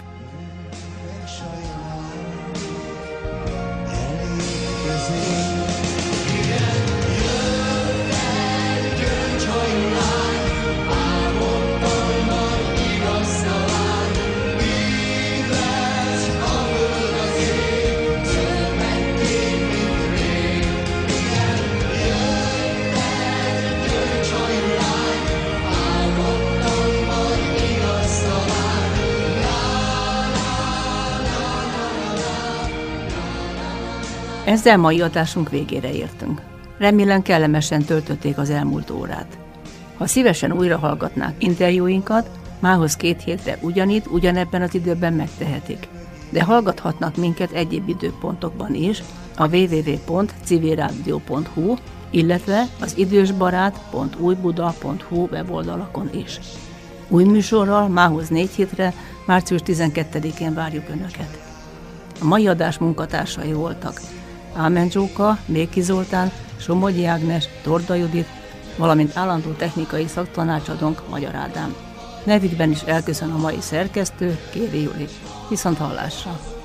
Ezzel mai adásunk végére értünk. Remélem kellemesen töltötték az elmúlt órát. Ha szívesen újra hallgatnák interjúinkat, mához 2 hétre ugyanitt, ugyanebben az időben megtehetik. De hallgathatnak minket egyéb időpontokban is, a www.civilradio.hu, illetve az idősbarát.újbuda.hu weboldalakon is. Új műsorral mához 4 hétre, március 12-én várjuk Önöket. A mai adás munkatársai voltak Ámen Zsóka, Méki Zoltán, Somogyi Ágnes, Torda Judit, valamint állandó technikai szaktanácsadónk Magyar Ádám. Nevükben is elköszön a mai szerkesztő, Kéri Júli. Viszont hallásra!